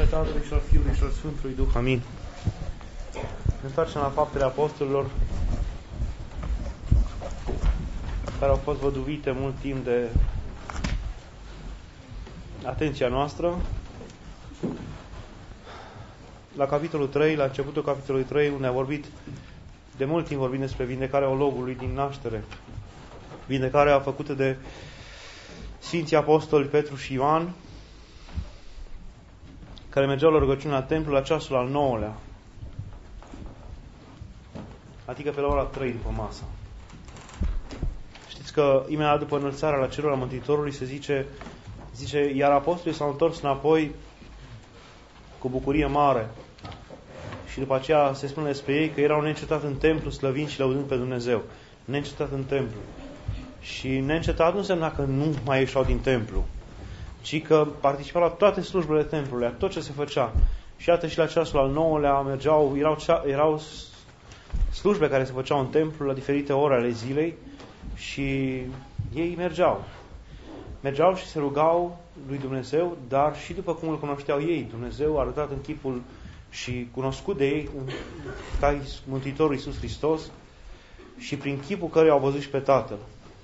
Tatălui și al Fiului și al Sfântului Duh. Amin. Ne întoarcem la Faptele Apostolilor, care au fost văduvite mult timp de atenția noastră. La capitolul 3, la începutul capitolului 3, unde a vorbit, de mult timp vorbim despre vindecarea ologului din naștere. Vindecarea făcută de Sfinții Apostoli Petru și Ioan, care mergeau la rugăciune la templu la ceasul al 9-lea, adică pe la ora 3 după masă. Știți că imediat după înălțarea la cerul al Mântuitorului se zice, iar apostolii s-au întors înapoi cu bucurie mare. Și după aceea se spune despre ei că erau neîncetat în templu, slăvind și lăudând pe Dumnezeu. Neîncetat în templu. Și neîncetat nu înseamnă că nu mai ieșeau din templu, ci că participau la toate slujbele templului, la tot ce se făcea. Și iată și la ceasul al 9-lea erau slujbe care se făceau în templu la diferite ore ale zilei și ei mergeau și se rugau lui Dumnezeu, dar și după cum îl cunoșteau ei, Dumnezeu arătat în chipul și cunoscut de ei ca Mântuitorul Iisus Hristos și prin chipul căruia au văzut și pe Tatăl.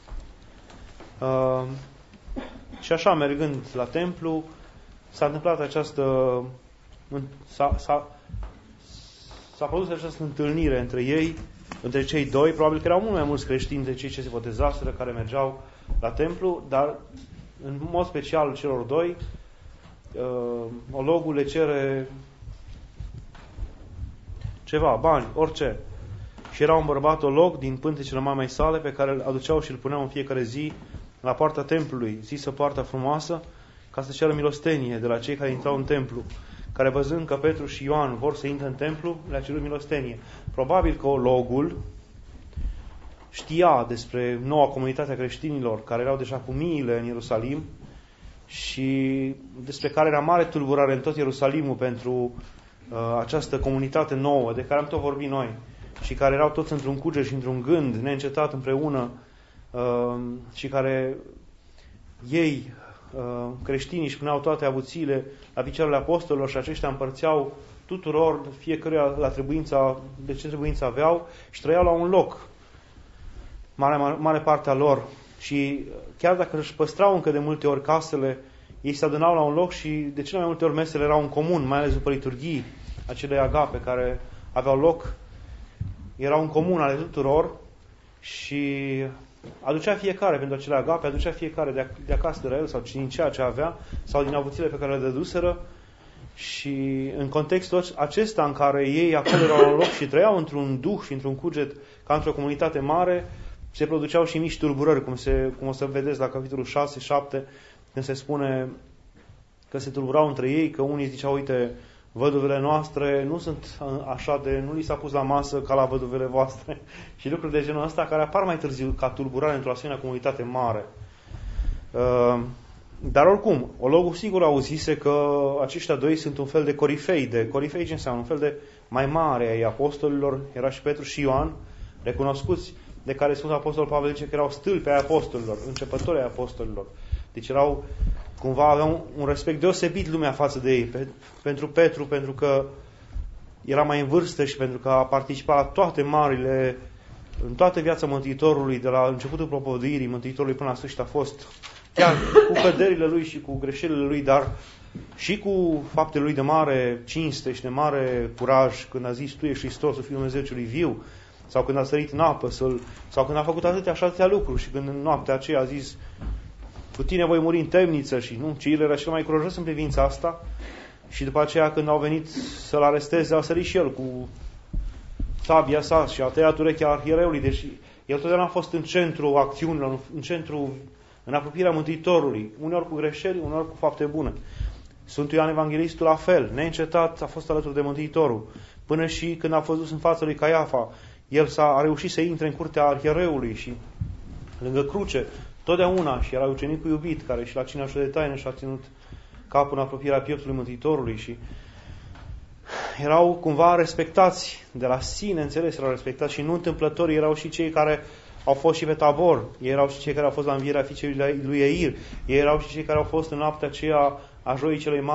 Și așa, mergând la templu, s-a întâmplat s-a produs această întâlnire între ei, între cei doi. Probabil că erau mult mai mulți creștini de cei ce se botezaseră, care mergeau la templu, dar în mod special celor doi, ologul le cere ceva, bani, orice. Și era un bărbat olog din pântecele mamei sale, pe care îl aduceau și îl puneau în fiecare zi la poarta templului, zisă Poarta Frumoasă, ca să ceară milostenie de la cei care intrau în templu, care văzând că Petru și Ioan vor să intre în templu, le-a cerut milostenie. Probabil că ologul știa despre noua comunitate a creștinilor, care erau deja cu miile în Ierusalim și despre care era mare tulburare în tot Ierusalimul pentru această comunitate nouă, de care am tot vorbit noi, și care erau toți într-un cuget și într-un gând, neîncetat împreună, și care ei, creștinii, își puneau toate avuțiile la picioarele apostolilor și aceștia împărțeau tuturor, fiecăruia la trebuința, de ce trebuință aveau, și trăiau la un loc, mare parte a lor. Și chiar dacă își păstrau încă de multe ori casele, ei se adunau la un loc și de cele mai multe ori mesele erau în comun, mai ales după liturghii, acele agape care aveau loc, erau în comun ale tuturor și aducea fiecare pentru acele agape, aducea fiecare de acasă de la el sau din ceea ce avea sau din avuțiile pe care le dăduseră. Și în contextul acesta în care ei acolo erau la loc și trăiau într-un duh și într-un cuget ca într-o comunitate mare, se produceau și mici tulburări, cum o să vedeți la capitolul 6-7, când se spune că se tulburau între ei, că unii ziceau, uite, văduvele noastre nu sunt așa nu li s-a pus la masă ca la văduvele voastre și lucruri de genul ăsta care apar mai târziu ca tulburare într-o asemenea comunitate mare. Dar oricum, ologul sigur auzise că aceștia doi sunt un fel de corifei. De corifei ce înseamnă? Un fel de mai mare ai apostolilor. Era și Petru și Ioan, recunoscuți, de care Sfântul Apostol Pavel zice că erau stâlpi ai apostolilor, începători ai apostolilor. Deci aveau un respect deosebit lumea față de ei. Pentru Petru, pentru că era mai în vârstă și pentru că a participat la toate marile, în toată viața Mântuitorului, de la începutul propovăduirii Mântuitorului până la sfârșit, a fost chiar cu căderile lui și cu greșelile lui, dar și cu faptele lui de mare cinste și de mare curaj, când a zis, tu ești Hristosul, Fiul Dumnezeu celui viu, sau când a sărit în apă, sau când a făcut atâtea lucruri și când în noaptea aceea a zis, cu tine voi muri în temniță, și nu, ci el era cel mai curajos în privința asta. Și după aceea, când au venit să-l aresteze, a sărit și el cu sabia sa și a tăiat urechea arhiereului. Deci el totdeauna a fost în centrul acțiunilor, în apropierea Mântuitorului, uneori cu greșeli, uneori cu fapte bune. Sfântul Ioan Evanghelistul la fel, neîncetat a fost alături de Mântuitorul, până și când a fost dus în fața lui Caiafa, el a reușit să intre în curtea arhiereului și lângă cruce, totdeauna, și era ucenicul iubit, care și la cina de taină și-a ținut capul în apropierea pieptului Mântuitorului și erau cumva respectați, de la sine înțeles erau respectați și nu întâmplători erau și cei care au fost și pe Tabor, ei erau și cei care au fost la învierea fiicei lui Eir, ei erau și cei care au fost în noaptea aceea a Joii Celei Mari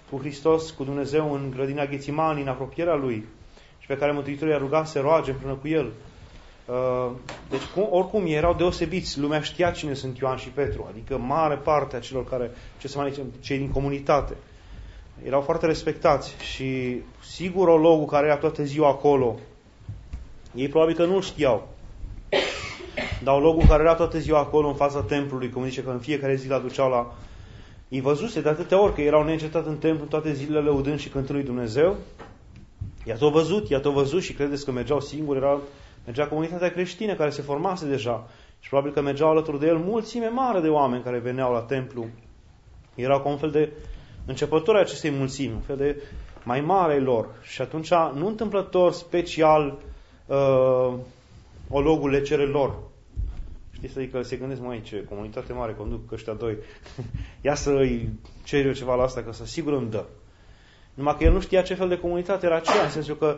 cu Hristos, cu Dumnezeu în grădina Ghețimani, în apropierea Lui și pe care Mântuitorul i-a rugat să roage împreună cu El. Deci, oricum, ei erau deosebiți. Lumea știa cine sunt Ioan și Petru, adică mare parte a celor care, cei din comunitate, erau foarte respectați și sigur ologul care era toată ziua acolo, ei probabil că nu-l știau. Dar ologul care era toată ziua acolo în fața templului, cum zice că în fiecare zi l-aduceau la... Îi văzuse de atâtea ori că erau neîncetat în templu toate zilele lăudând și cântând lui Dumnezeu. I-a tot văzut și credeți că mergeau singuri, mergea comunitatea creștină care se formase deja și probabil că mergeau alături de el mulțime mare de oameni care veneau la templu. Erau ca un fel de începători acestei mulțimi, un fel de mai mare lor. Și atunci, nu întâmplător, special, ologul le cere lor. Știți, adică se gândesc, măi, ce comunitate mare conduc ăștia doi. Ia să îi cer eu ceva la asta, că să sigur îmi dă. Numai că el nu știa ce fel de comunitate era aceea, în sensul că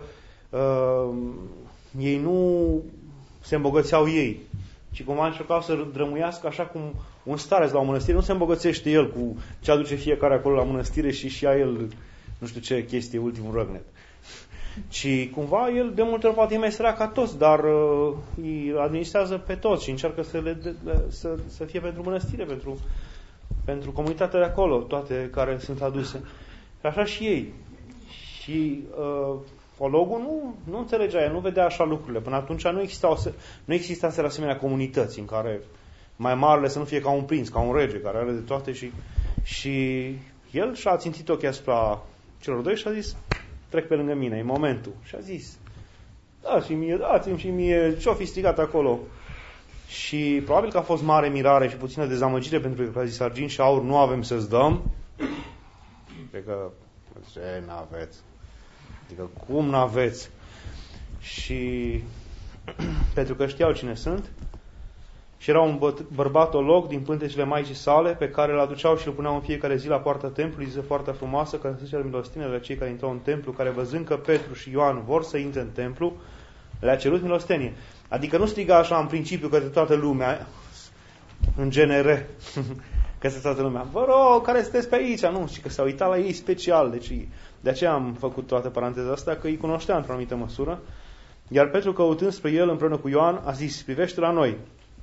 ei nu se îmbogățeau ei, ci cumva încercau să drămuiască așa cum un stareț la o mănăstire nu se îmbogățește el cu ce aduce fiecare acolo la mănăstire și ia el nu știu ce chestie, ultimul răgnet. Ci cumva el de multe ori poate e mai sărac ca toți, dar îi administrează pe toți și încearcă să fie pentru mănăstire, pentru comunitatea de acolo, toate care sunt aduse. Și așa și ei. Și ologul nu înțelegea, el nu vedea așa lucrurile. Până atunci nu existase asemenea comunități în care mai marele să nu fie ca un prinț, ca un rege care are de toate și el și-a țintit ochii asupra celor doi și a zis, trec pe lângă mine, e momentul. Și a zis, dați-mi și mie ce-o fi strigat acolo. Și probabil că a fost mare mirare și puțină dezamăgire pentru că a zis, argint și aur nu avem să-ți dăm. Cred că n-aveți. Adică cum n-aveți? Și pentru că știau cine sunt și era un bărbat olog din pântecele Maicii sale pe care îl aduceau și îl puneau în fiecare zi la poarta templului, zi foarte frumoasă, ca să se ceară milostenie la cei care intrau în templu, care văzând că Petru și Ioan vor să intre în templu, le-a cerut milostenie. Adică nu striga așa în principiu către toată lumea, în genere, către toată lumea, vă rog, care sunteți pe aici? Nu, și că s-a uitat la ei special, deci de aceea am făcut toată paranteza asta, că îi cunoștea într-o anumită măsură. Iar Petru, căutând spre el împreună cu Ioan, a zis, privește la noi.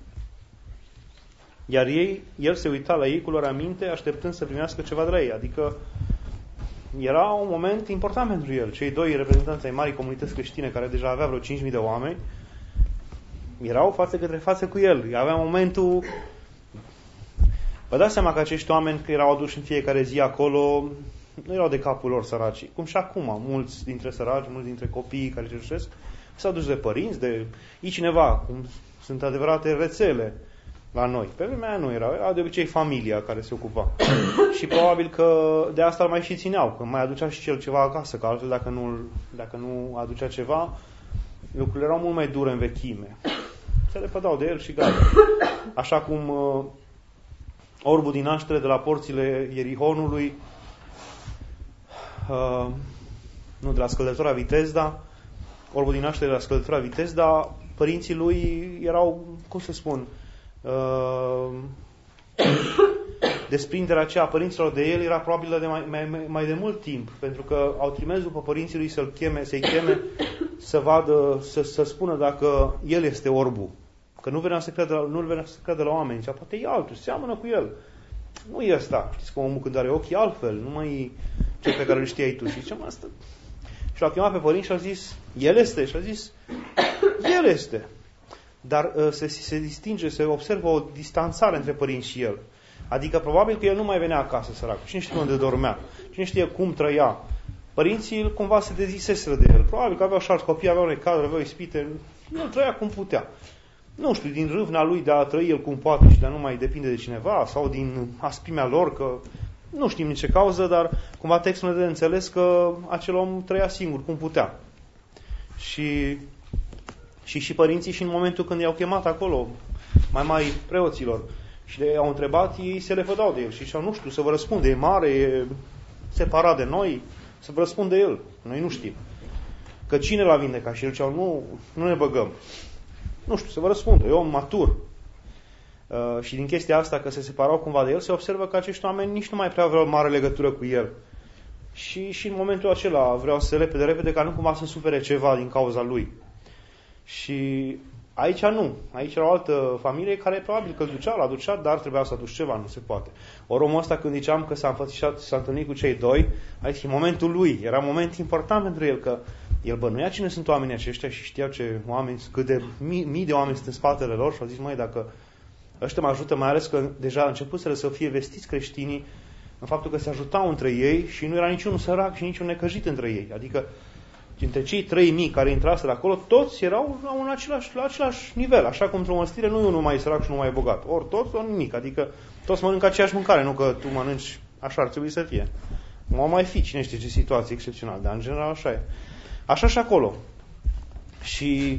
Iar el se uita la ei cu lor aminte, așteptând să primească ceva de la ei. Adică era un moment important pentru el. Cei doi reprezentanți ai marii comunități creștine, care deja avea vreo 5.000 de oameni, erau față către față cu el. Avea momentul... Vă dați seama că acești oameni care erau aduși în fiecare zi acolo, nu erau de capul lor săraci. Cum și acum, mulți dintre săraci, mulți dintre copiii care cerșesc, s-au dus de părinți, de cineva, cum sunt adevărate rețele la noi. Pe vremea aia nu era de obicei familia care se ocupa. Și probabil că de asta îl mai și țineau, că mai aducea și cel ceva acasă, că altfel dacă nu aducea ceva, lucrurile erau mult mai dure în vechime. Se lepădau de el și gata. Așa cum orbul din naștere de la porțile Ierihonului, nu, de la scăldătura Vitezda, orbul din naștere de la scăldătura Vitezda, părinții lui erau, cum să spun, desprinderea aceea a părinților de el era probabil de mai de mult timp, pentru că au trimis după părinții lui să-i cheme să vadă, să spună dacă el este orbul. Că nu venea să creadă la oameni. Zicea, poate e altul, seamănă cu el. Nu e ăsta. Știți că omul când are ochii altfel, nu mai e cel pe care îl știai tu. Și ziceam asta. Și l-a chemat pe părinți și a zis, el este. Și a zis, el este. Dar se distinge, se observă o distanțare între părinți și el. Adică probabil că el nu mai venea acasă, săracul. Cine știe unde dormea? Cine știe cum trăia? Părinții cumva se deziseseră de el. Probabil că aveau și alți copii, aveau necazuri, aveau ispite. El trăia cum putea. Nu știu, din râvna lui de a trăi el cum poate și de a nu mai depinde de cineva, sau din aspimea lor, că nu știm nici ce cauză, dar cumva textul ne dă de înțeles că acel om trăia singur cum putea. Și părinții, și în momentul când i-au chemat acolo, mai preoților, și le-au întrebat, ei se lepădau de el și ziceau, nu știu, să vă răspunde, e mare, e separat de noi, să vă răspunde el, noi nu știm. Că cine l-a vindecat? Și el ziceau, nu ne băgăm. Nu știu, să vă răspundă, e om matur. Și din chestia asta, că se separau cumva de el, se observă că acești oameni nici nu mai prea aveau mare legătură cu el. Și în momentul acela vreau să repede, ca nu cumva să sufere ceva din cauza lui. Și aici nu. Aici era o altă familie care probabil că l ducea, dar trebuia să aduci ceva, nu se poate. Ori omul ăsta, când ziceam că s-a înfățișat, s-a întâlnit cu cei doi, aici e momentul lui. Era un moment important pentru el, că el bănuia cine sunt oamenii aceștia și știa ce oameni, cât de mii de oameni sunt în spatele lor și au zis, măi, dacă ăștia mă ajută, mai ales că deja a început să fie vestiți creștinii în faptul că se ajutau între ei și nu era niciun sărac și niciun necăjit între ei. Adică dintre cei 3.000 care intraseră acolo, toți erau la același nivel. Așa cum într-o mănăstire nu e unul mai sărac și unul mai bogat. Ori toți sau nimic. Adică toți mănâncă aceeași mâncare, nu că tu mănânci, așa ar trebui să fie. Nu mai fi, cine știe ce situație excepțională, dar în general așa e. Așa și acolo. Și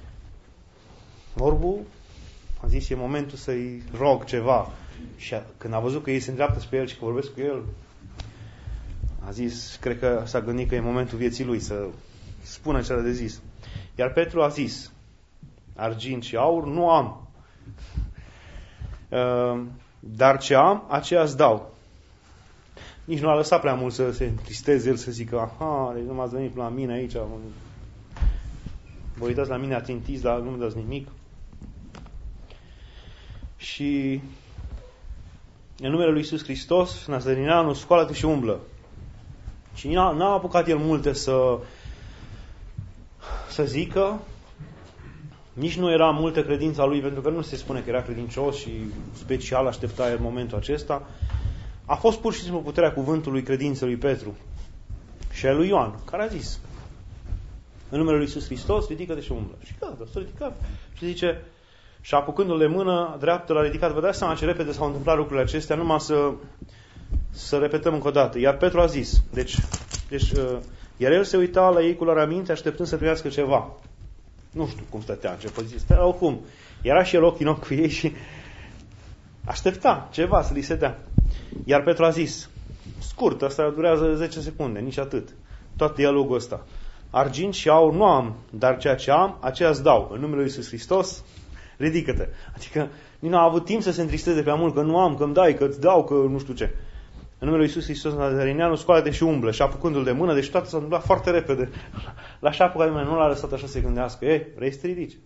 Orbu a zis, e momentul să-i rog ceva. Și când a văzut că ei se îndreaptă spre el și că vorbesc cu el, a zis, cred că s-a gândit că e momentul vieții lui să spună ce are de zis. Iar Petru a zis, argint și aur nu am, dar ce am, aceea îți dau. Nici nu a lăsat prea mult să se întristeze el, să zică, aha, deci nu m-ați venit la mine aici, vă uitați la mine atintiți, dar nu-mi dați nimic. Și în numele lui Iisus Hristos, Nazărineanu, scoală-te și umblă. Și n-a apucat el multe să zică, nici nu era multă credința lui, pentru că nu se spune că era credincios și special aștepta el momentul acesta. A fost pur și simplu puterea cuvântului credinței lui Petru și a lui Ioan, care a zis, în numele lui Iisus Hristos, ridică-te și umblă. Și gata, s-a ridicat. Și zice, și apucându-l de mână dreaptă l-a ridicat. Vă dați seama ce repede s-au întâmplat lucrurile acestea, numai să repetăm încă o dată. Iar Petru a zis, deci iar el se uita la ei cu luarea minte, așteptând să primească ceva. Nu știu cum stătea, în ce poziție stătea, oricum. Era și el ochi în ochi cu ei și aștepta ceva să li se dea. Iar Petru a zis, scurt, asta durează 10 secunde, nici atât. Tot dialogul ăsta. Argint și aur nu am, dar ceea ce am, aceea îți dau. În numele lui Iisus Hristos, ridică-te. Adică nici nu a avut timp să se întristeze prea mult, că nu am, că îmi dai, că îți dau, că nu știu ce. În numele lui Iisus Hristos Nazărineanu, scoală-te și umblă. Și apucându-l de mână, deci toate s-a întâmplat foarte repede. La și apucat de mână, nu l-a lăsat așa să se gândească. Vrei să te ridici?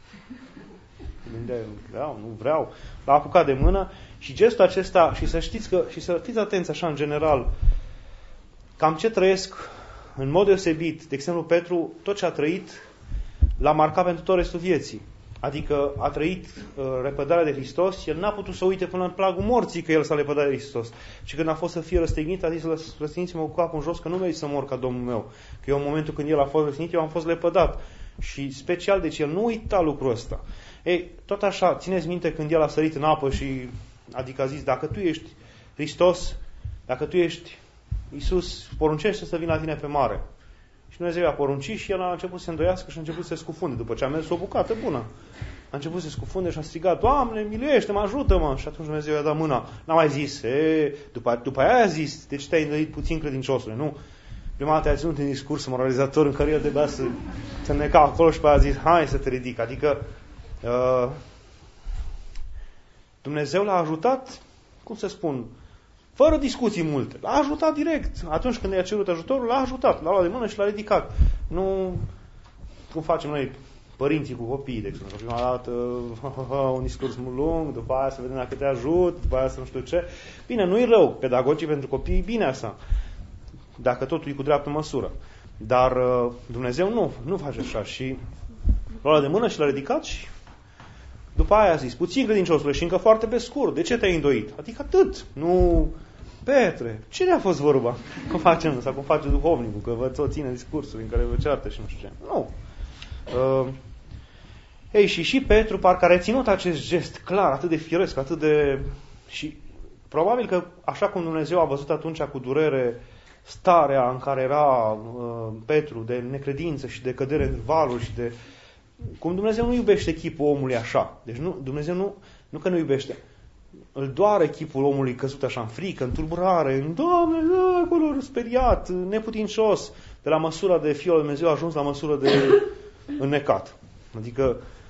Nu vreau. L-a apucat de mână și gestul acesta, și să știți că, și să fiți atenți așa în general, cam ce trăiesc în mod deosebit, de exemplu Petru, tot ce a trăit l-a marcat pentru tot restul vieții. Adică a trăit repădarea de Hristos, el n-a putut să uite până în plagul morții că el s-a lepădat de Hristos. Și când a fost să fie răstignit, a zis, răstigniți-mă cu capul în jos, că nu mergi să mor ca Domnul meu. Că eu în momentul când el a fost răstignit, eu am fost lepădat. Și special, deci el nu uita lucrul ăsta. Tot așa, țineți minte când el a sărit în apă și, adică a zis, dacă tu ești Hristos, dacă tu ești Iisus, poruncește să vină la tine pe mare. Și Dumnezeu a poruncit și el a început să se îndoiască și a început să se scufunde. După ce a mers o bucată bună, a început să se scufunde și a strigat, Doamne, miluiește-mă, ajută-mă! Și atunci Dumnezeu i-a dat mâna. N-a mai zis, după aia a zis, deci te-ai îndoit puțin credinciosule, nu? Prima dată a ținut un discurs moralizator în care el trebuia să se înneca acolo și pe aia a zis, hai să te ridic. Adică Dumnezeu l-a ajutat, cum să spun, fără discuții multe. L-a ajutat direct. Atunci când i-a cerut ajutorul, l-a ajutat. L-a luat de mână și l-a ridicat. Nu cum facem noi părinții cu copiii, de exemplu. Prima dată un discurs mult lung, după aia să vedem dacă te ajut, după aia să nu știu ce. Bine, nu-i rău. Pedagogii pentru copii, bine asta. Dacă totul e cu dreaptă măsură. Dar Dumnezeu nu face așa. Și l-a luat de mână și l-a ridicat și după aia a zis, puțin credinciosule și încă foarte pe scurt. De ce te-ai îndoit? Adică atât. Nu, Petre, cine a fost vorba? Cum facem sau cum face duhovnicul? Că vă tot ține discursuri în care vă ceartă și nu știu ce. Nu. Și Petru parcă a reținut acest gest clar, atât de firesc, atât de... Și probabil că așa cum Dumnezeu a văzut atunci cu durere starea în care era Petru de necredință și de cădere în valuri și de... Cum Dumnezeu nu iubește chipul omului așa. Deci Dumnezeu nu că nu iubește. Îl doare chipul omului căzut așa în frică, în tulburare, în Doamne, acolo speriat, neputincios. De la măsura de fiul lui Dumnezeu a ajuns la măsură de înnecat. Adică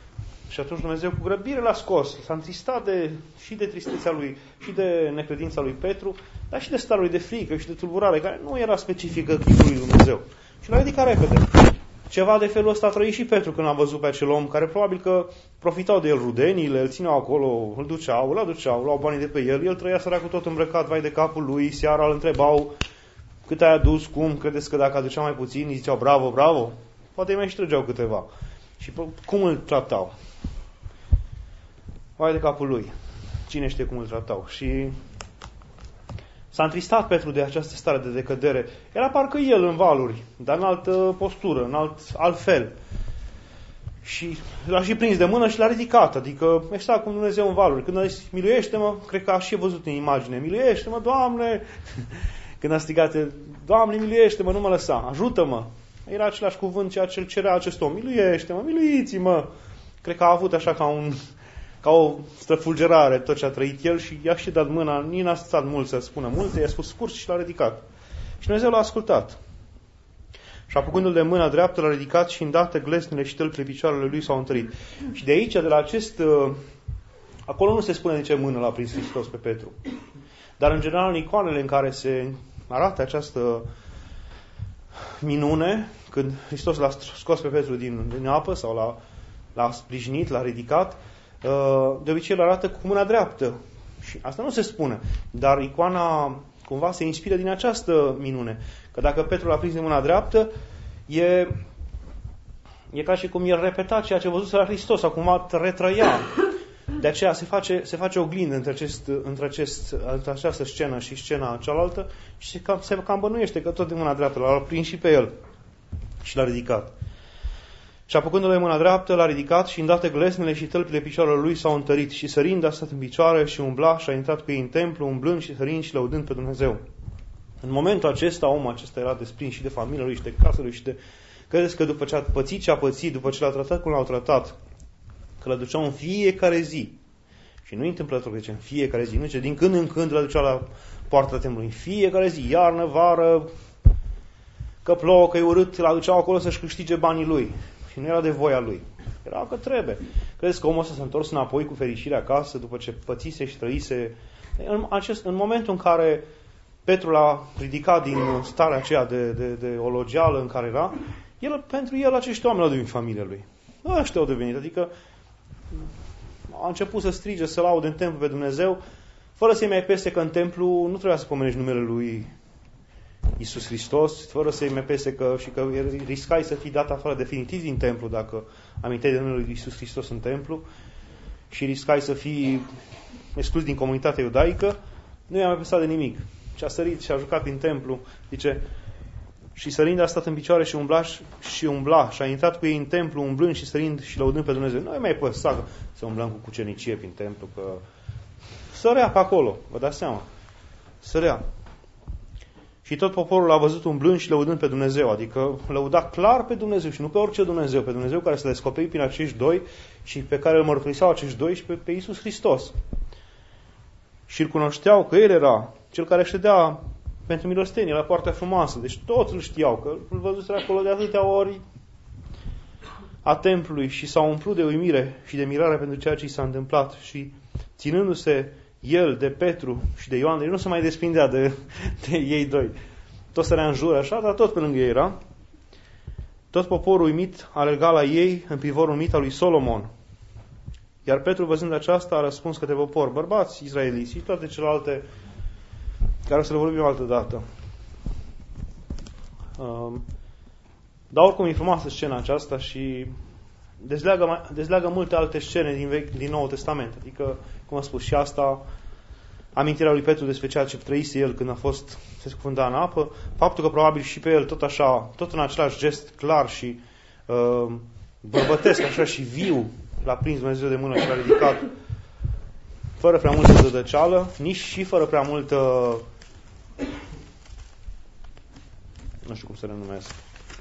Și atunci Dumnezeu cu grăbire l-a scos. S-a întristat și de tristețea lui, și de necredința lui Petru, dar și de starea lui de frică și de tulburare, care nu era specifică chipului lui Dumnezeu. Și l-a ridicat repede. Ceva de felul ăsta a trăit și Petru când a văzut pe acel om, care probabil că profitau de el rudenile, îl țineau acolo, îl aduceau, luau banii de pe el. El trăia săracul tot îmbrăcat, vai de capul lui, seara îl întrebau cât ai adus, cum, credeți că dacă aducea mai puțin, îi ziceau bravo, bravo? Poate îi mai ștrăgeau câteva. Și cum îl tratau? Vai de capul lui. Cine știe cum îl tratau? Și s-a întristat Petru de această stare de decădere. Era parcă el în valuri, dar în altă postură, în altfel. Și l-a și prins de mână și l-a ridicat. Adică ăsta cum Dumnezeu în valuri. Când a zis, miluiește-mă, cred că a și văzut în imagine, miluiește-mă, Doamne! Când a strigat, Doamne, miluiește-mă, nu mă lăsa, ajută-mă. Era același cuvânt ceea ce îl cerea acest om. Miluiește-mă, miluiți-mă! Cred că a avut așa ca o străfulgerare tot ce a trăit el și i-a și dat mâna, nici n-a stat mult să spună multe, i-a spus scurt și l-a ridicat. Și Dumnezeu l-a ascultat. Și apucându-l de mâna dreaptă, l-a ridicat și îndată glesnele și tălpile picioarele lui s-au întărit. Și de aici, de la acest... Acolo nu se spune de ce mână l-a prins Hristos pe Petru. Dar în general în icoanele în care se arată această minune, când Hristos l-a scos pe Petru din apă sau l-a sprijinit, l-a ridicat, de obicei îl arată cu mâna dreaptă. Și asta nu se spune. Dar icoana cumva se inspiră din această minune. Că dacă Petru l-a prins de mâna dreaptă, e ca și cum el repeta ceea ce văzuse la Hristos, sau cumva retrăia. De aceea se face oglindă între această scenă și scena cealaltă și se cam bănuiește că tot de mâna dreaptă l-a prins și pe el și l-a ridicat. Și apucându-l de mâna dreaptă, l-a ridicat și îndată glesnele și tălpile picioarelor lui s-au întărit și sărind a stat în picioare și umbla și a intrat cu ei în templu, umblând și sărind și lăudând pe Dumnezeu. În momentul acesta, omul acesta era desprins și de familia lui și de casa lui și de... Credeți că după ce a pățit ce a pățit, după ce l-a tratat cum l-au tratat, că l-a duceau în fiecare zi, și nu-i întâmplător că zice în fiecare zi, nu zice din când în când l-a duceau la poarta templului, în fiecare zi, iarnă, vară, că plouă, că e urât, l-a duceau acolo să-și câștige banii lui. Și nu era de voia lui. Era că trebuie. Credeți că omul ăsta s-a întors înapoi cu fericire acasă după ce pățise și trăise? În momentul în care Petru l-a ridicat din starea aceea de ologeală în care era, pentru el acești oameni au devenit familia lui. Ăștia au devenit. Adică a început să strige, să laude în templu pe Dumnezeu, fără să-i mai pese că în templu nu trebuia să pomenești numele lui Iisus Hristos, fără să-i mai pese că riscai să fii dat afară definitiv din templu dacă aminteai de numele lui Iisus Hristos în templu și riscai să fii exclus din comunitatea iudaică, nu i-a mai păsat de nimic. Și a sărit și a jucat prin templu, zice, și sărind a stat în picioare și umbla și a intrat cu ei în templu, umblând și sărind și lăudând pe Dumnezeu. Nu i mai păsa să umblăm cu cucernicie prin templu, că sărea pe acolo, vă dați seama. Sărea. Și tot poporul a văzut umblând și lăudând pe Dumnezeu, adică lăuda clar pe Dumnezeu și nu pe orice Dumnezeu, pe Dumnezeu care s-a descoperit prin acești doi și pe care îl mărturiseau acești doi și pe Iisus Hristos. Și îl cunoșteau că El era Cel care ședea pentru milostenie la Poarta Frumoasă. Deci toți îl știau, că îl văzuseră acolo de atâtea ori a templului și s-au umplut de uimire și de mirare pentru ceea ce i s-a întâmplat și ținându-se el de Petru și de Ioan, deci nu se mai desprindea de ei doi. Tot sărea în jur așa, dar tot pe lângă ei era. Tot poporul uimit alerga la ei în pivorul umit al lui Solomon. Iar Petru, văzând aceasta, a răspuns către popor, bărbați israeliți și toate celelalte care o să le vorbim o altă dată. Dar oricum e frumoasă scena aceasta și dezleagă multe alte scene din Noul Testament. Adică, cum am spus, și asta, amintirea lui Petru despre ceea ce trăise el când se scufunda în apă, faptul că probabil și pe el tot așa, tot în același gest clar și bărbătesc, așa și viu, l-a prins Dumnezeu de mână și l-a ridicat fără prea multă zădăceală, nici și fără prea multă, nu știu cum să le numesc,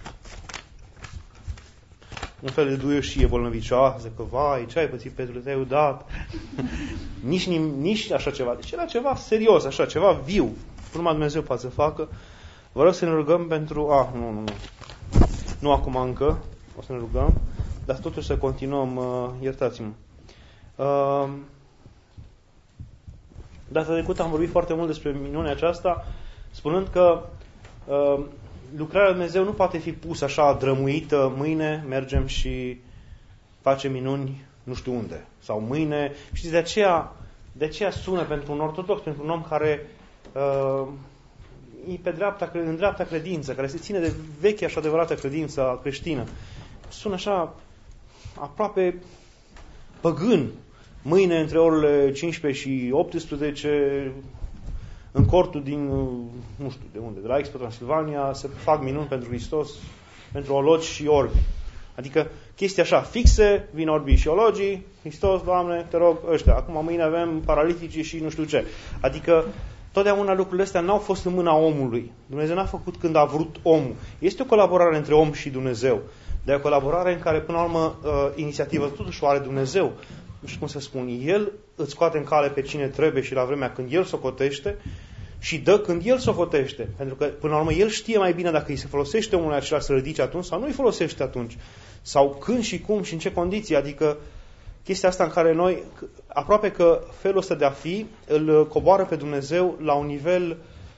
un fel de duioșie bolnăvicioasă, că vai, ce ai pățit, Petru, te-ai udat. nici așa ceva. Deci era ceva serios, așa, ceva viu. Numai Dumnezeu poate să facă. Vă rog să ne rugăm pentru... Nu acum încă. O să ne rugăm. dar totuși să continuăm, iertați-mă. Data trecută am vorbit foarte mult despre minunea aceasta, spunând că lucrarea lui Dumnezeu nu poate fi pusă așa drămuită, mâine mergem și facem minuni nu știu unde. Sau mâine, știți, de aceea sună pentru un ortodox, pentru un om care e în dreapta credință, care se ține de vechea și adevărată credință creștină. Sună așa aproape păgân. Mâine, între orele 15 și 18, în cortul din, nu știu de unde, de la Expo Transilvania, se fac minuni pentru Hristos, pentru ologi și orbi. Adică chestii așa fixe, vin orbii și ologii, Hristos, Doamne, te rog, ăștia. Acum mâine avem paralitici și nu știu ce. Adică totdeauna lucrurile astea n-au fost în mâna omului. Dumnezeu n-a făcut când a vrut omul. Este o colaborare între om și Dumnezeu. Dar e o colaborare în care, până la urmă, inițiativa totuși o are Dumnezeu. Nu știu cum să spun. El îți scoate în cale pe cine trebuie și la vremea când El socotește și dă când El socotește. Pentru că, până la urmă, El știe mai bine dacă îi se folosește omul acela să ridice atunci sau nu îi folosește atunci. Sau când și cum și în ce condiții. Adică chestia asta în care noi, aproape că felul ăsta de a fi, îl coboară pe Dumnezeu la un nivel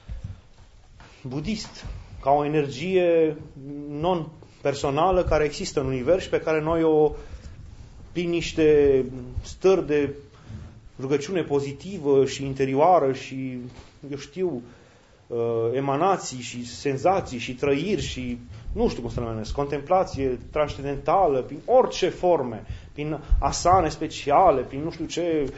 budist, ca o energie non-personală care există în univers și pe care noi o, prin niște stări de rugăciune pozitivă și interioară și, eu știu, emanații și senzații și trăiri și, nu știu cum să le numesc, contemplație transcendentală, prin orice forme, prin asane speciale, prin nu știu ce,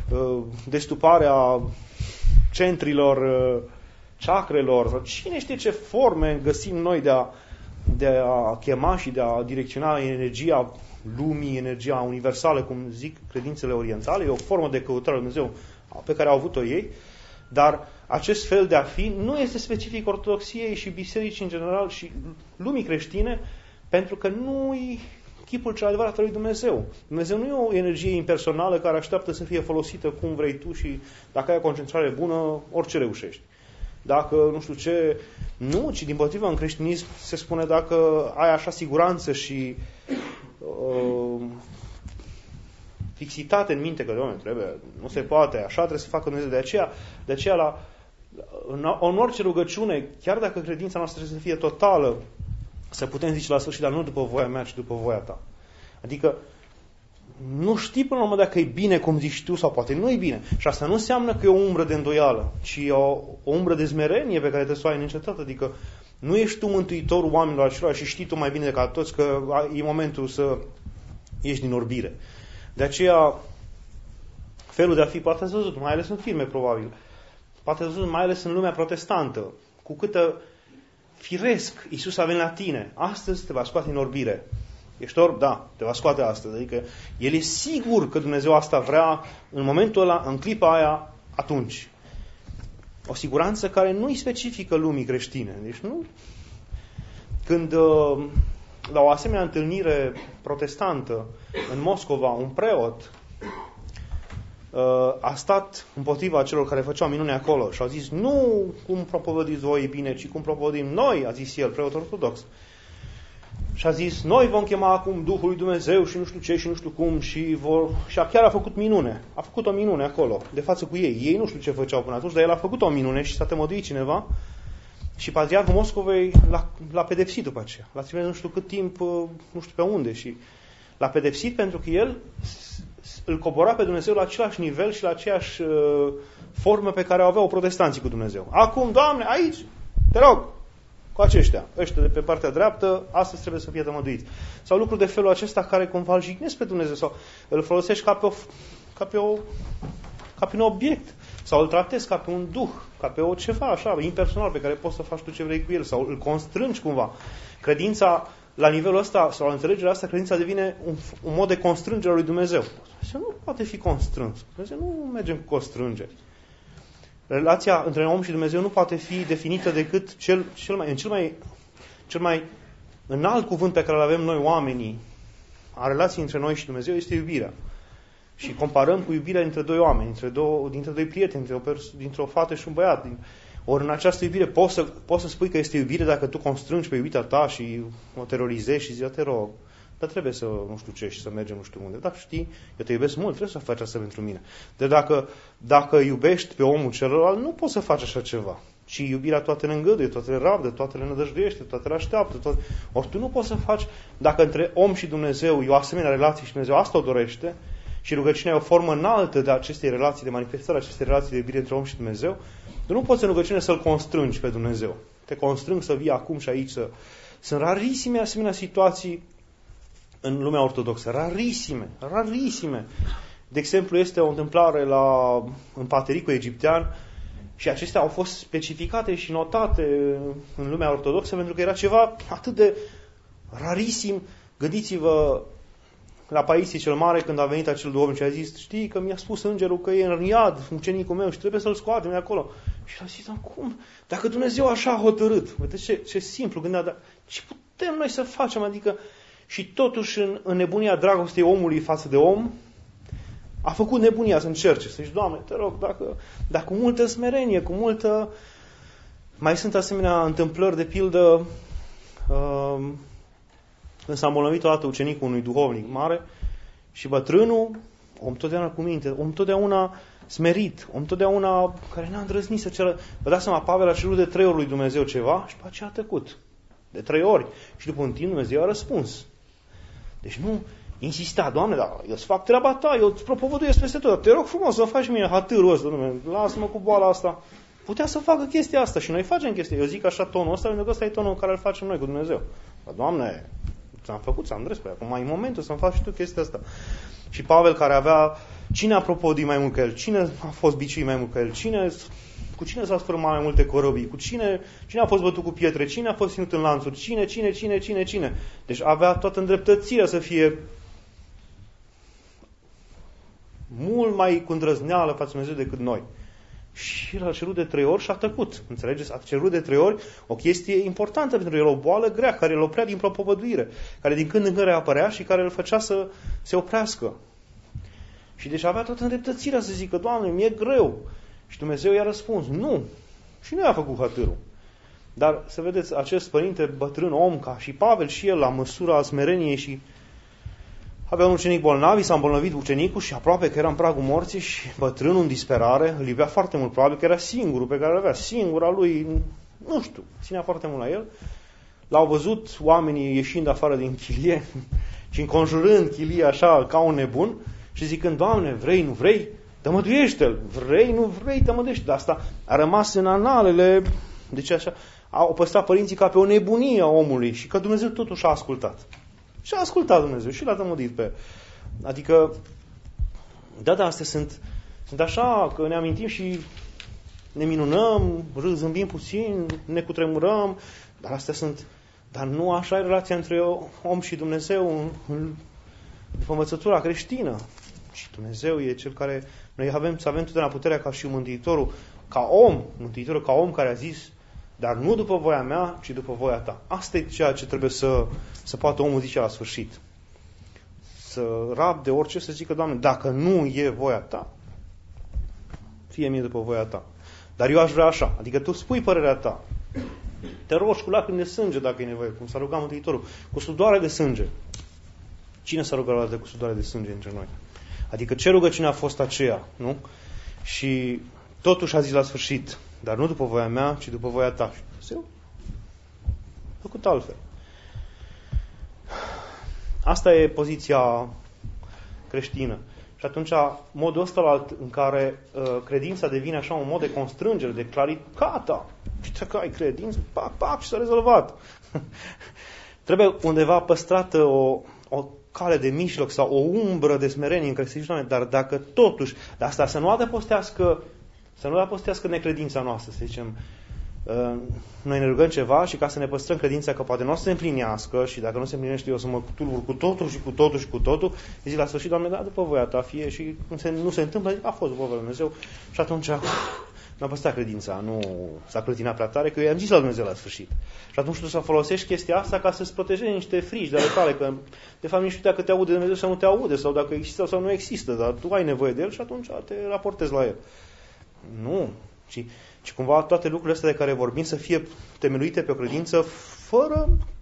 destuparea centrilor, chakrelor, cine știe ce forme găsim noi de a chema și de a direcționa energia lumii, energia universală, cum zic credințele orientale, e o formă de căutare lui Dumnezeu pe care au avut-o ei, dar acest fel de a fi nu este specific ortodoxiei și bisericii în general și lumii creștine, pentru că nu-i chipul cel adevărat al lui Dumnezeu. Dumnezeu nu e o energie impersonală care așteaptă să fie folosită cum vrei tu și dacă ai o concentrare bună, orice reușești. Dacă nu știu ce, nu, ci dimpotrivă în creștinism se spune dacă ai așa siguranță și fixitate în minte că, Doamne, nu se poate, așa trebuie să facă Dumnezeu. De aceea în orice rugăciune, chiar dacă credința noastră trebuie să fie totală, să putem zice la sfârșit, dar nu după voia mea, ci după voia ta. Adică nu știi până la urmă dacă e bine cum zici tu sau poate nu e bine. Și asta nu înseamnă că e o umbră de îndoială, ci o umbră de smerenie pe care trebuie să o ai neîncetat. Adică nu ești tu mântuitorul oamenilor acelora și știi tu mai bine decât toți că e momentul să ieși din orbire. De aceea, felul de a fi, poate ați văzut, mai ales în filme, probabil, poate ați văzut, mai ales în lumea protestantă, cu câtă firesc Iisus a venit la tine, astăzi te va scoate din orbire. Ești orb? Da, te va scoate astăzi. Adică El e sigur că Dumnezeu asta vrea în momentul ăla, în clipa aia, atunci. O siguranță care nu-i specifică lumii creștine. Deci nu... Când la o asemenea întâlnire protestantă în Moscova, un preot a stat împotriva celor care făceau minune acolo și au zis, nu cum propovădiți voi bine, ci cum propovădim noi, a zis el, preot ortodox. Și a zis, noi vom chema acum Duhul lui Dumnezeu și nu știu ce și nu știu cum și chiar a făcut minune. A făcut o minune acolo, de față cu ei. Ei nu știu ce făceau până atunci, dar el a făcut o minune și s-a tămăduit cineva și Patriarhul Moscovei l-a pedepsit după aceea. L-a trimis nu știu cât timp, nu știu pe unde și l-a pedepsit pentru că el îl cobora pe Dumnezeu la același nivel și la aceeași formă pe care o aveau protestanții cu Dumnezeu. Acum, Doamne, aici, te rog, cu ăștia de pe partea dreaptă, astăzi trebuie să fie tămăduiți. Sau lucruri de felul acesta care cumva îl jignesc pe Dumnezeu sau îl folosești ca pe un obiect sau îl tratezi ca pe un duh, ca pe o ceva așa, impersonal pe care poți să faci tu ce vrei cu el sau îl constrângi cumva. Credința la nivelul ăsta sau la înțelegerea asta, credința devine un mod de constrângere a lui Dumnezeu. Dumnezeu nu poate fi constrâns. Dumnezeu nu merge cu constrângeri. Relația între om și Dumnezeu nu poate fi definită decât cel mai înalt cuvânt pe care îl avem noi oamenii a relației între noi și Dumnezeu este iubirea. Și comparăm cu iubirea dintre doi oameni, dintre doi prieteni, dintre o fată și un băiat. Ori în această iubire poți să spui că este iubire dacă tu constrângi pe iubita ta și o terorizezi și zici, te rog, dar trebuie să nu știu ce și să mergem nu știu unde. Dar știi, eu te iubesc mult, trebuie să faci asta pentru mine. Dacă iubești pe omul celălalt, nu poți să faci așa ceva. Și iubirea toate le îngăduie, toate le rabdă, toate le nădăjduiește, toate le așteaptă. Ori tu nu poți să faci, dacă între om și Dumnezeu e o asemenea relație și Dumnezeu asta o dorește, și rugăciunea e o formă înaltă de acestei relații, de manifestare acestei relații de iubire între om și Dumnezeu, tu nu poți în rugăciune să-L constrângi pe Dumnezeu. Te constrâng să vii acum și aici. Sunt rarisime asemenea situații în lumea ortodoxă. Rarisime. De exemplu, este o întâmplare în patericul egiptean și acestea au fost specificate și notate în lumea ortodoxă pentru că era ceva atât de rarisim. Gândiți-vă la Paisie cel Mare, când a venit acel duhovnic și a zis, știi că mi-a spus îngerul că e în iad ucenicul meu și trebuie să-l scoatem de acolo. Și a zis, cum? Dacă Dumnezeu așa a hotărât, vedeți ce simplu gândea, dar ce putem noi să facem? Adică, și totuși în nebunia dragostei omului față de om, a făcut nebunia să încerce. Să zici, Doamne, te rog, dacă cu multă smerenie, cu multă... Mai sunt asemenea întâmplări, de pildă, când s-a îmbolnăvit odată ucenicul unui duhovnic mare și bătrânul, om totdeauna cu minte, om totdeauna smerit, om totdeauna care n-a îndrăznit să ceră. Vă dați seama, Pavel a cerut de 3 ori lui Dumnezeu ceva și pe aceea a tăcut. De 3 ori. Și după un timp Dumnezeu a răspuns. Deci nu insista, Doamne, dar eu îți fac treaba ta, eu îți propovăduiesc peste tot, te rog frumos să faci mie hatârul ăsta, Dumnezeu, lasă-mă cu boala asta. Putea să facă chestia asta și noi facem chestia. Eu zic așa tonul ăsta, pentru că ăsta e tonul în care îl facem noi cu Dumnezeu. Dar, Doamne, ți-am făcut, ți-am dres pe acum, e momentul să-mi faci și tu chestia asta. Și Pavel, care avea, cine a propovăduit mai mult ca el, cine a fost biciuit mai mult ca el, cu cine s-a sfârmat mai multe corăbii, cine a fost bătut cu pietre, cine a fost ținut în lanțuri, cine. Deci avea toată îndreptățirea să fie mult mai cu îndrăzneală față de Dumnezeu decât noi. Și el a cerut de 3 ori și a tăcut. Înțelegeți? A cerut de 3 ori o chestie importantă pentru el, o boală grea, care îl oprea din propovăduire, care din când în când reapărea și care îl făcea să se oprească. Și deci avea toată îndreptățirea să zică, Doamne, mi-e greu. Și Dumnezeu i-a răspuns, nu. Și nu i-a făcut hătârul. Dar să vedeți, acest părinte bătrân om, ca și Pavel și el, la măsura smereniei și avea un ucenic bolnav, s-a îmbolnăvit ucenicul și aproape că era în pragul morții și bătrânul în disperare, îl iubea foarte mult, probabil că era singurul pe care îl avea, singura lui, nu știu, ținea foarte mult la el. L-au văzut oamenii ieșind afară din chilie și înconjurând chilia așa ca un nebun și zicând, Doamne, vrei, nu vrei, tămăduiește-l, vrei, nu vrei, tămăduiește-l. Asta a rămas în analele, deci așa, au păstrat părinții ca pe o nebunie a omului și că Dumnezeu totuși a ascultat. Și a ascultat Dumnezeu și l-a tămăduit pe... Adică, da, astea sunt așa că ne amintim și ne minunăm, zâmbim puțin, ne cutremurăm, dar astea sunt... Dar nu așa e relația între om și Dumnezeu după învățătura creștină. Și Dumnezeu e Cel care... Noi avem totdeauna puterea ca și Mântuitorul, ca om, Mântuitorul ca om care a zis, dar nu după voia mea, ci după voia ta. Asta e ceea ce trebuie să poată omul zice la sfârșit. Să rabde orice, să zică, Doamne, dacă nu e voia ta, fie mie după voia ta. Dar eu aș vrea așa. Adică tu spui părerea ta. Te rogi cu lacrimi de sânge dacă e nevoie, cum s-a rugat Mântuitorul, cu sudoare de sânge. Cine s-a rugat la cu sudoare de sânge între noi? Adică ce rugăciune a fost aceea, nu? Și totuși a zis la sfârșit, dar nu după voia mea, ci după voia ta. Și Dumnezeu a făcut altfel. Asta e poziția creștină. Și atunci, modul ăsta în care credința devine așa un mod de constrângere, de claricata. Și dacă ai credință, pac, și s-a rezolvat. Trebuie undeva păstrată o cale de mijloc sau o umbră de smerenie în care se zice, dar dacă totuși, dar asta să nu adăpostească necredința noastră, să zicem, noi ne rugăm ceva și ca să ne păstrăm credința că poate nu o să se împlinească și dacă nu se împlinește eu să mă tulbur cu totul și cu totul și cu totul, zic la sfârșit, Doamne, da, după voia ta fie și nu se întâmplă, zic, a fost după voia lui Dumnezeu și atunci mi-a păstrat credința, nu s-a clătinat prea tare, că eu i-am zis la Dumnezeu la sfârșit. Și atunci tu să folosești chestia asta ca să-ți protejezi niște frici de ale tale, că de fapt nici nu știu dacă te aude Dumnezeu sau nu te aude, sau dacă există sau nu există, dar tu ai nevoie de el și atunci te raportezi la el. Nu, ci cumva toate lucrurile astea de care vorbim să fie temeluite pe o credință fără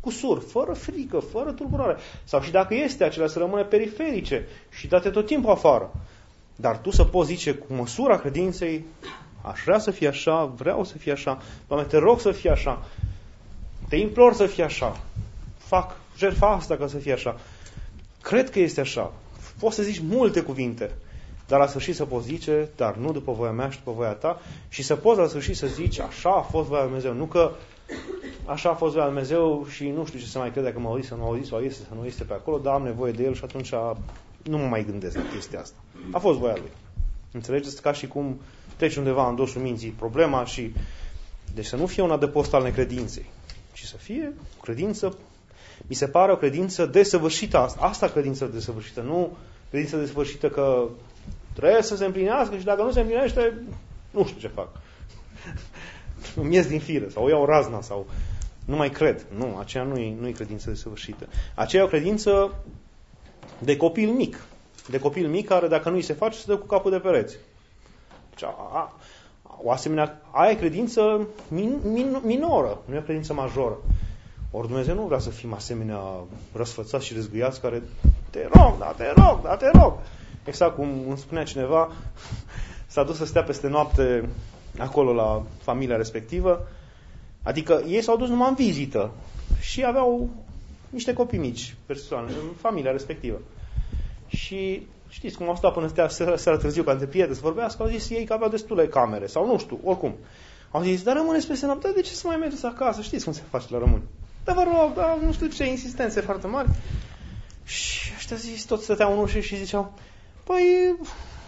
cusur, fără frică, fără tulburare. Sau și dacă este, acelea să rămână periferice și date tot timpul afară. Dar tu să poți zice cu măsura credinței, aș vrea să fie așa, vreau să fie așa, Doamne, te rog să fie așa, te implor să fie așa, fac jertfa asta ca să fie așa. Cred că este așa. Poți să zici multe cuvinte, dar la sfârșit să poți zice, dar nu după voia mea și după voia ta, și să poți la sfârșit să zici, așa a fost voia lui Dumnezeu. Nu că așa a fost voia lui Dumnezeu și nu știu ce să mai crede, că m-a auzit, să nu auzit, sau este, să nu este pe acolo, dar am nevoie de el și atunci nu mă mai gândesc la chestia asta. A fost voia lui. Înțelegeți? Ca și cum treci undeva în dosul minții problema și... Deci să nu fie un adăpost al necredinței, ci să fie o credință, mi se pare o credință desăvârșită. Asta credință desăvârșită, nu credință desăvârșită că trebuie să se împlinească și dacă nu se împlinește, nu știu ce fac. Îmi ies din fire sau o iau razna sau nu mai cred. Nu, aceea nu e credință desăvârșită. Aceea e o credință de copil mic. De copil mic care dacă nu îi se face, se dă cu capul de pereți. Deci, o asemenea, aia e credință minoră, nu e o credință majoră. Ori Dumnezeu nu vrea să fim asemenea răsfățați și răzguiați care te rog. Exact cum îmi spunea cineva, s-a dus să stea peste noapte acolo la familia respectivă, adică ei s-au dus numai în vizită și aveau niște copii mici, persoane, în familia respectivă. Și știți cum au stat până stea seara târziu ca între prieteni să vorbească, au zis ei că aveau destule camere sau nu știu, oricum. Au zis, dar rămâneți peste noapte, de ce să mai mergeți acasă? Știți cum se face la români. Dar vă rog, dar nu știu ce insistențe foarte mari. Și ăștia zis, toți stăteau în ușă și ziceau, păi,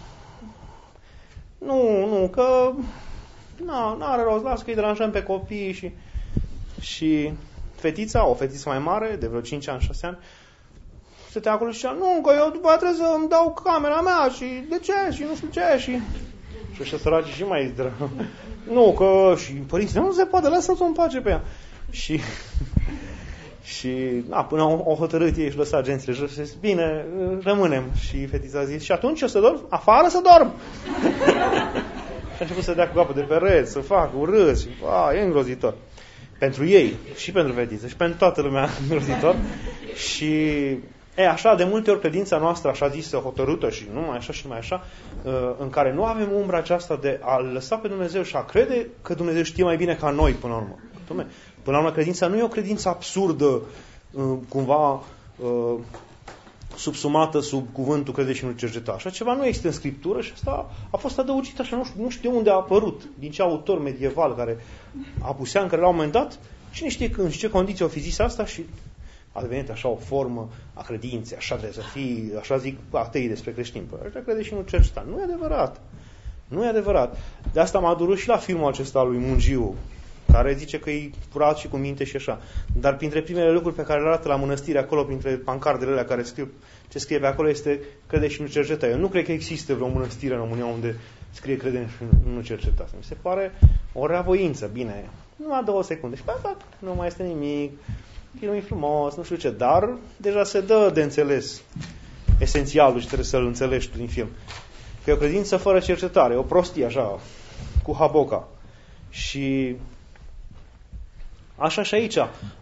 nu, că n-are rost, las că îi deranjăm pe copii și fetița, o fetiță mai mare, de vreo 5 ani, 6 ani, stătea acolo și zicea, nu, că eu după trebuie să îmi dau camera mea și de ce, și nu știu ce, și ăștia săraci și mai nu, că, și părinții, nu se poate, lasă-ți-o în pace pe ea. Și până au hotărât ei și lăsat agențile jos și zis, bine, rămânem. Și fetița a zis, și atunci o să dorm? Afară să dorm! Și a început să dea cu capul de pereți, să facă urât și e îngrozitor. Pentru ei și pentru fetiță și pentru toată lumea îngrozitor. Și așa, de multe ori credința noastră, așa zisă, hotărâtă și numai așa și numai așa, în care nu avem umbra aceasta de a lăsa pe Dumnezeu și a crede că Dumnezeu știe mai bine ca noi până la urmă. Până la urmă, credința nu e o credință absurdă, cumva subsumată sub cuvântul crede și nu cerceta. Așa ceva nu există în Scriptură și asta a fost adăugit așa, nu știu de unde a apărut, din ce autor medieval care apusean, care la un moment dat, cine știe în ce condiții au fi zis asta și a devenit așa o formă a credinței, așa trebuie să fii, așa zic ateii despre creștini. Așa crede și nu cerceta. Nu e adevărat. Nu e adevărat. De asta m-a durut și la filmul acesta lui Mungiu, care zice că e curat și cu minte și așa. Dar printre primele lucruri pe care le arată la mănăstire, acolo, printre pancardele alea care scriu, ce scrie pe acolo este crede și nu cerceta. Eu nu cred că există vreo mănăstire în România unde scrie crede și nu cerceta. Mi se pare o reavoință. Bine, numai 2 secunde. Și fac, nu mai este nimic, filmul e frumos, nu știu ce, dar deja se dă de înțeles esențialul și trebuie să-l înțelegi tu din film. Că e o credință fără cercetare, o prostie așa, cu haboca. Și așa și aici,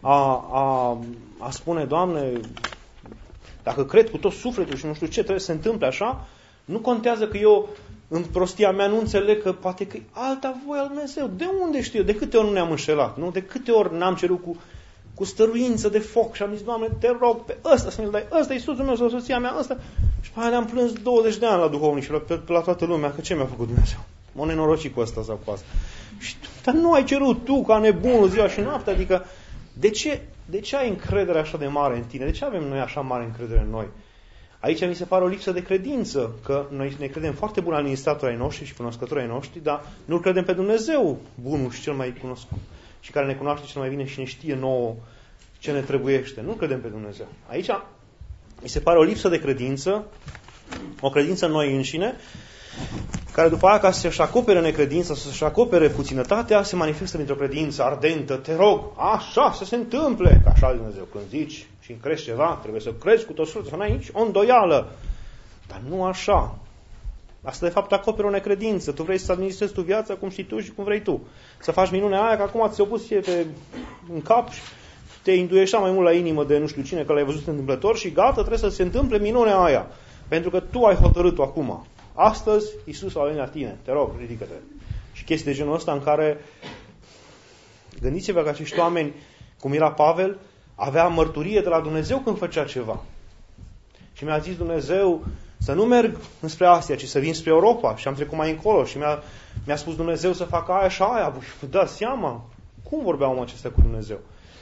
a spune, Doamne, dacă cred cu tot sufletul și nu știu ce trebuie să se întâmple așa, nu contează că eu, în prostia mea, nu înțeleg că poate că e alta voie al Dumnezeu. De unde știu eu? De câte ori nu ne-am înșelat? Nu? De câte ori n-am cerut cu stăruință de foc și am zis, Doamne, te rog pe ăsta să mi-l dai, ăsta e soțul meu sau soția mea, ăsta. Și pe aia ne-am plâns 20 de ani la duhovnic și la toată lumea, că ce mi-a făcut Dumnezeu? M-a nenorocit cu ăsta sau cu asta. Dar nu ai cerut tu ca nebunul ziua și noaptea, adică de ce ai încredere așa de mare în tine? De ce avem noi așa mare încredere în noi? Aici mi se pare o lipsă de credință, că noi ne credem foarte buni administratori ai noștri și cunoscători ai noștri, dar nu-L credem pe Dumnezeu bunul și cel mai cunoscut și care ne cunoaște cel mai bine și ne știe nouă ce ne trebuiește. Nu credem pe Dumnezeu. Aici mi se pare o lipsă de credință, o credință în noi înșine, care după aia, ca să-și acopere necredința, să-și acopere puținătatea, se manifestă într-o credință ardentă. Te rog, așa să se întâmple, că așa Dumnezeu. Când zici și crezi ceva, trebuie să crezi cu tot sufletul, să n-ai nici o îndoială. Dar nu așa. Asta de fapt acoperă o necredință. Tu vrei să administrezi tu viața cum știi tu și cum vrei tu. Să faci minunea aia, că acum ți-o pus în cap și te induiești mai mult la inimă de nu știu cine, că l-ai văzut întâmplător și gata, trebuie să se întâmple minunea aia. Pentru că tu ai hotărât-o acum. Astăzi, Iisus a venit la tine. Te rog, ridică-te. Și chestii de genul ăsta în care, gândiți-vă că acești oameni, cum era Pavel, avea mărturie de la Dumnezeu când făcea ceva. Și mi-a zis Dumnezeu să nu merg înspre Asia, ci să vin spre Europa. Și am trecut mai încolo și mi-a spus Dumnezeu să fac aia și aia. Vă dați seama? Cum vorbea omul acesta cu Dumnezeu?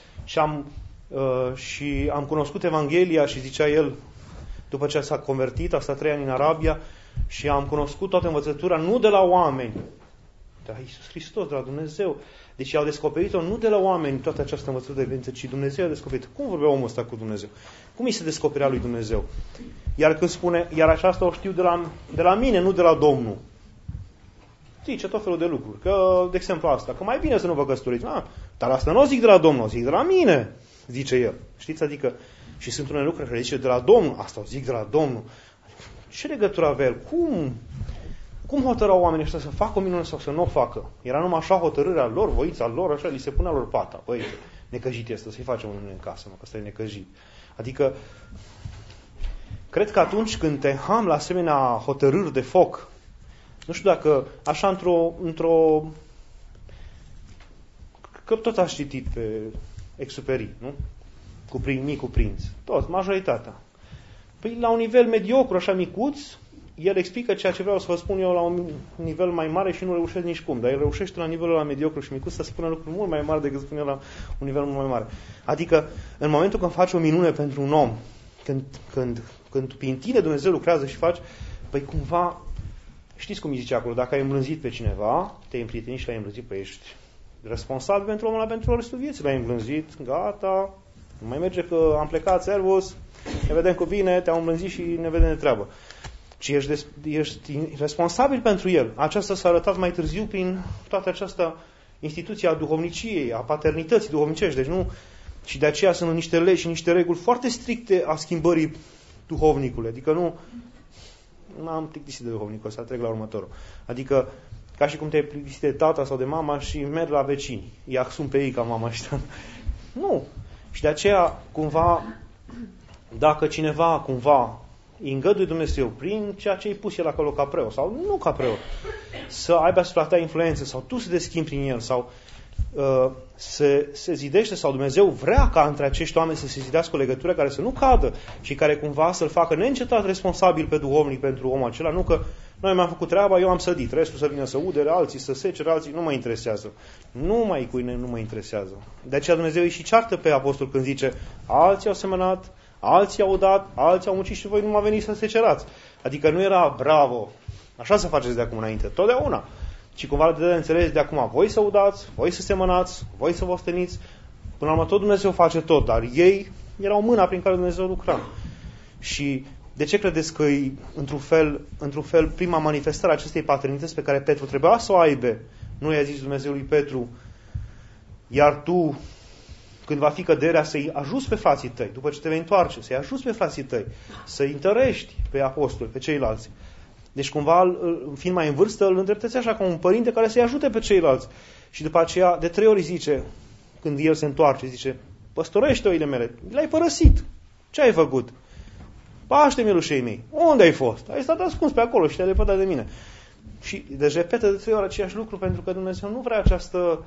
Și am cunoscut Evanghelia și zicea el, după ce s-a convertit, a stat 3 ani în Arabia și am cunoscut toată învățătura nu de la oameni, de la Iisus Hristos, de la Dumnezeu. Deci au descoperit-o nu de la oameni toată această învățătură de credință, ci Dumnezeu a descoperit. Cum vorbea omul ăsta cu Dumnezeu? Cum îi se descoperea lui Dumnezeu? Iar când spune, iar aceasta o știu de la mine, nu de la Domnul. Zice tot felul de lucruri. Că, de exemplu asta, că mai bine să nu vă căsătoriți. Dar asta nu o zic de la Domnul, o zic de la mine, zice el. Știți? Adică, și sunt unele lucruri care zice de la Domnul, asta o zic de la Domnul. Ce legătură avea el? Cum hotărau oamenii ăștia să facă o minune sau să nu o facă? Era numai așa hotărârea lor, voința lor, așa, li se punea lor pata. Băi, necăjit este, să-i facem o minune în casă, că ăsta e necăjit. Adică, cred că atunci când te ham la asemenea hotărâri de foc, nu știu dacă, așa într-o că tot aș citit pe Exupéry, nu? Mic cuprins. Toți, majoritatea. Păi la un nivel mediocru, așa micuț, el explică ceea ce vreau să vă spun eu la un nivel mai mare și nu reușesc nici cum. Dar el reușește la nivelul ăla mediocru și micuț să spună lucruri mult mai mari decât spune eu la un nivel mult mai mare. Adică, în momentul când faci o minune pentru un om, când prin tine Dumnezeu lucrează și faci, păi cumva, știți cum îi zice acolo, dacă ai îmblânzit pe cineva, te-ai împrietenit și l-ai îmblânzit, păi ești responsabil pentru omul ăla, pentru restul vieții. L-ai îmblânzit, gata, nu mai merge că am plecat, servus, ne vedem cu bine, te-am îmblânzit și ne vedem de treabă. Ci ești responsabil pentru el. Aceasta s-a arătat mai târziu prin toată această instituție a duhovniciei, a paternității duhovnicești. Deci nu, și de aceea sunt niște legi și niște reguli foarte stricte a schimbării duhovnicului. Adică nu am plictisit de duhovnicul ăsta, trec la următorul. Adică ca și cum te-ai plictisit de tata sau de mama și mergi la vecini. Ia sun pe ei ca mama ăștia. Nu. Și de aceea, cumva, dacă cineva, cumva, îi îngăduie Dumnezeu prin ceea ce ai pus el acolo ca preot, sau nu ca preot, să aibă asupra ta influență, sau tu să te schimbi prin el, sau se zidește, sau Dumnezeu vrea ca între acești oameni să se zidească o legătură care să nu cadă și care cumva să-l facă neîncetat responsabil pe duhovnic pentru omul acela, nu că noi mi-am făcut treaba, eu am sădit, restul să vină să udere, alții să secere, alții nu mă interesează. Nu mă interesează. De aceea Dumnezeu îi și ceartă pe apostol când zice, alții au semănat, alții au dat, alții au muncit și voi nu m-a venit să secerați. Adică nu era bravo, așa să faceți de acum înainte, totdeauna. Și cumva de înțeles de acum, voi să udați, voi să semănați, voi să vă osteniți. Până la urmă tot Dumnezeu face tot, dar ei erau mâna prin care Dumnezeu lucra. Și de ce credeți că e, într-un fel, prima manifestare a acestei paternități pe care Petru trebuia să o aibă? Nu i-a zis Dumnezeu lui Petru, iar tu, când va fi căderea, să-i ajuți pe frații tăi, după ce te vei întoarce, să-i ajuți pe frații tăi, să-i întărești pe apostoli, pe ceilalți. Deci cumva, fiind mai în vârstă, îl îndreptăți așa ca un părinte care să-i ajute pe ceilalți. Și după aceea, de 3 ori zice, când el se întoarce, zice, păstorește oile mele, le-ai părăsit. Ce ai făcut? Paște mielușei mei. Unde ai fost? Ai stat ascuns pe acolo și te-ai lepădat de mine. Și deci repetă de 3 ori aceeași lucru, pentru că Dumnezeu nu vrea această...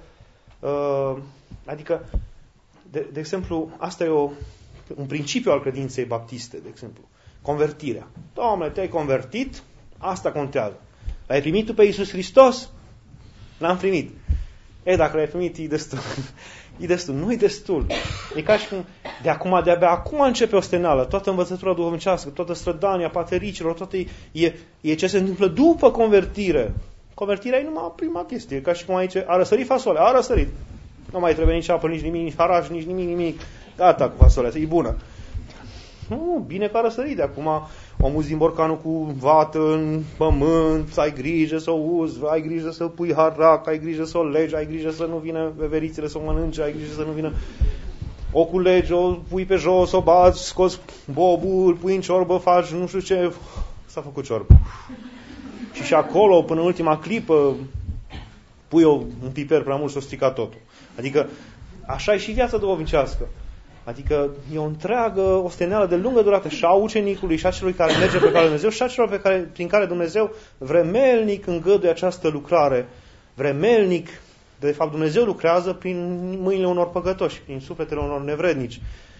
adică, de exemplu, asta e un principiu al credinței baptiste, de exemplu. Convertirea. Doamne, te-ai convertit, asta contează. L-ai primit tu pe Iisus Hristos? L-am primit. Dacă l-ai primit, e destul. E destul. Nu e destul. E ca și cum de-abia acum începe ostenală, toată învățătura duhovnicească, toată strădania patericilor, toată e ce se întâmplă după convertire. Convertirea e numai prima chestie. E ca și cum aici a răsărit fasolea, a răsărit. Nu mai trebuie nici apă, nici nimic, nici haraj, nici nimic. Gata cu fasolea, e bună. Nu, bine că a răsărit. De acum o muzi din borcanul cu vată în pământ, să ai grijă să o uzi, ai grijă să pui harac, ai grijă să o legi, ai grijă să nu vină veverițele să o mănânce, ai grijă să nu vină... O culegi, o pui pe jos, o bați, scoți bobul, îl pui în ciorbă, faci nu știu ce... S-a făcut ciorbă. Și acolo, până în ultima clipă, pui un piper prea mult și o strica totul. Adică, așa e și viața duhovnicească. Adică e o întreagă osteneală de lungă durată și a ucenicului și a celui care merge pe calea lui Dumnezeu și a celor prin care Dumnezeu vremelnic îngăduie această lucrare. Vremelnic, de fapt Dumnezeu lucrează prin mâinile unor păcătoși, prin sufletele unor nevrednici.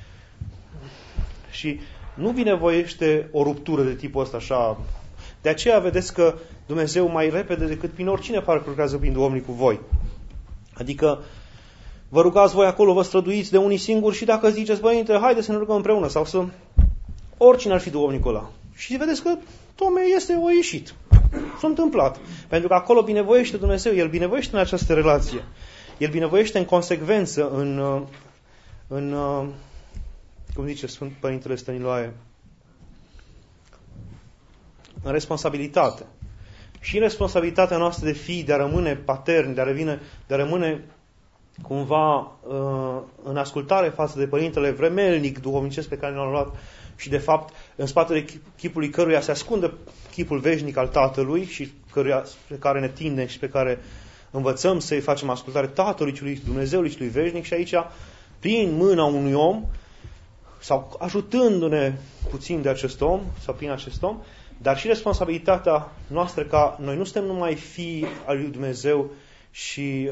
Și nu binevoiește o ruptură de tipul ăsta așa. De aceea vedeți că Dumnezeu mai repede decât prin oricine parcă lucrează prin duhovnic cu voi. Adică vă rugați voi acolo, vă străduiți de unii singuri și dacă ziceți, Părinte, haide să ne rugăm împreună sau să... Oricine ar fi duhovnicul ăla. Și vedeți că o ieșit. S-a întâmplat. Pentru că acolo binevoiește Dumnezeu, El binevoiește în această relație. El binevoiește în consecvență, cum zice Sfânt Părintele Stăniloae, în responsabilitate. Și în responsabilitatea noastră de fii, de a rămâne paterni, de a rămâne cumva în ascultare față de Părintele vremelnic, duhovnicesc pe care l-am luat și de fapt în spatele chipului căruia se ascunde chipul veșnic al Tatălui și pe care ne tindem și pe care învățăm să-i facem ascultare Tatălui celui Dumnezeului celui veșnic și aici prin mâna unui om sau ajutându-ne puțin de acest om sau prin acest om, dar și responsabilitatea noastră ca noi nu suntem numai fii al lui Dumnezeu și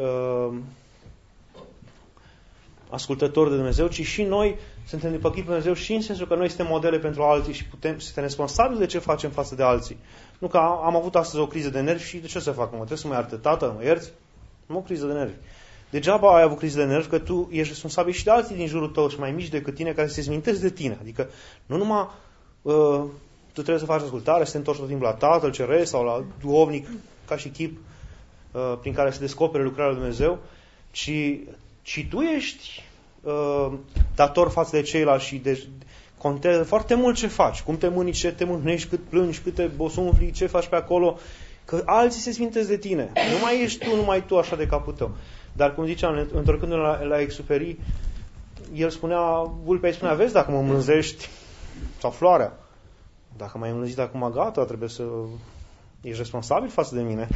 ascultători de Dumnezeu, ci și noi suntem de păchit pe Dumnezeu și în sensul că noi suntem modele pentru alții și suntem responsabili de ce facem față de alții. Nu că am avut astăzi o criză de nervi și de ce să fac? Trebuie să mă ierte tată, mă ierți? Nu o criză de nervi. Degeaba ai avut criză de nervi că tu ești responsabil și de alții din jurul tău și mai mici decât tine care se smintesc de tine. Adică nu numai tu trebuie să faci ascultare, să te întorci tot timpul la Tatăl Ceresc sau la duhovnic ca și chip prin care se descopere lucrarea lui Dumnezeu, ci tu ești dator față de ceilalți și contează foarte mult ce faci, cum te mânici, ce te mâhnești, cât plângi, câte bosunfli, ce faci pe acolo, că alții se sfintesc de tine. Nu mai ești tu, numai tu așa de capul tău. Dar cum ziceam, întorcându-ne la Exupéry, Vulpea îi spunea, vezi dacă mă mânzești, sau Floarea, dacă m-ai mânzit acum, gata, trebuie să ești responsabil față de mine.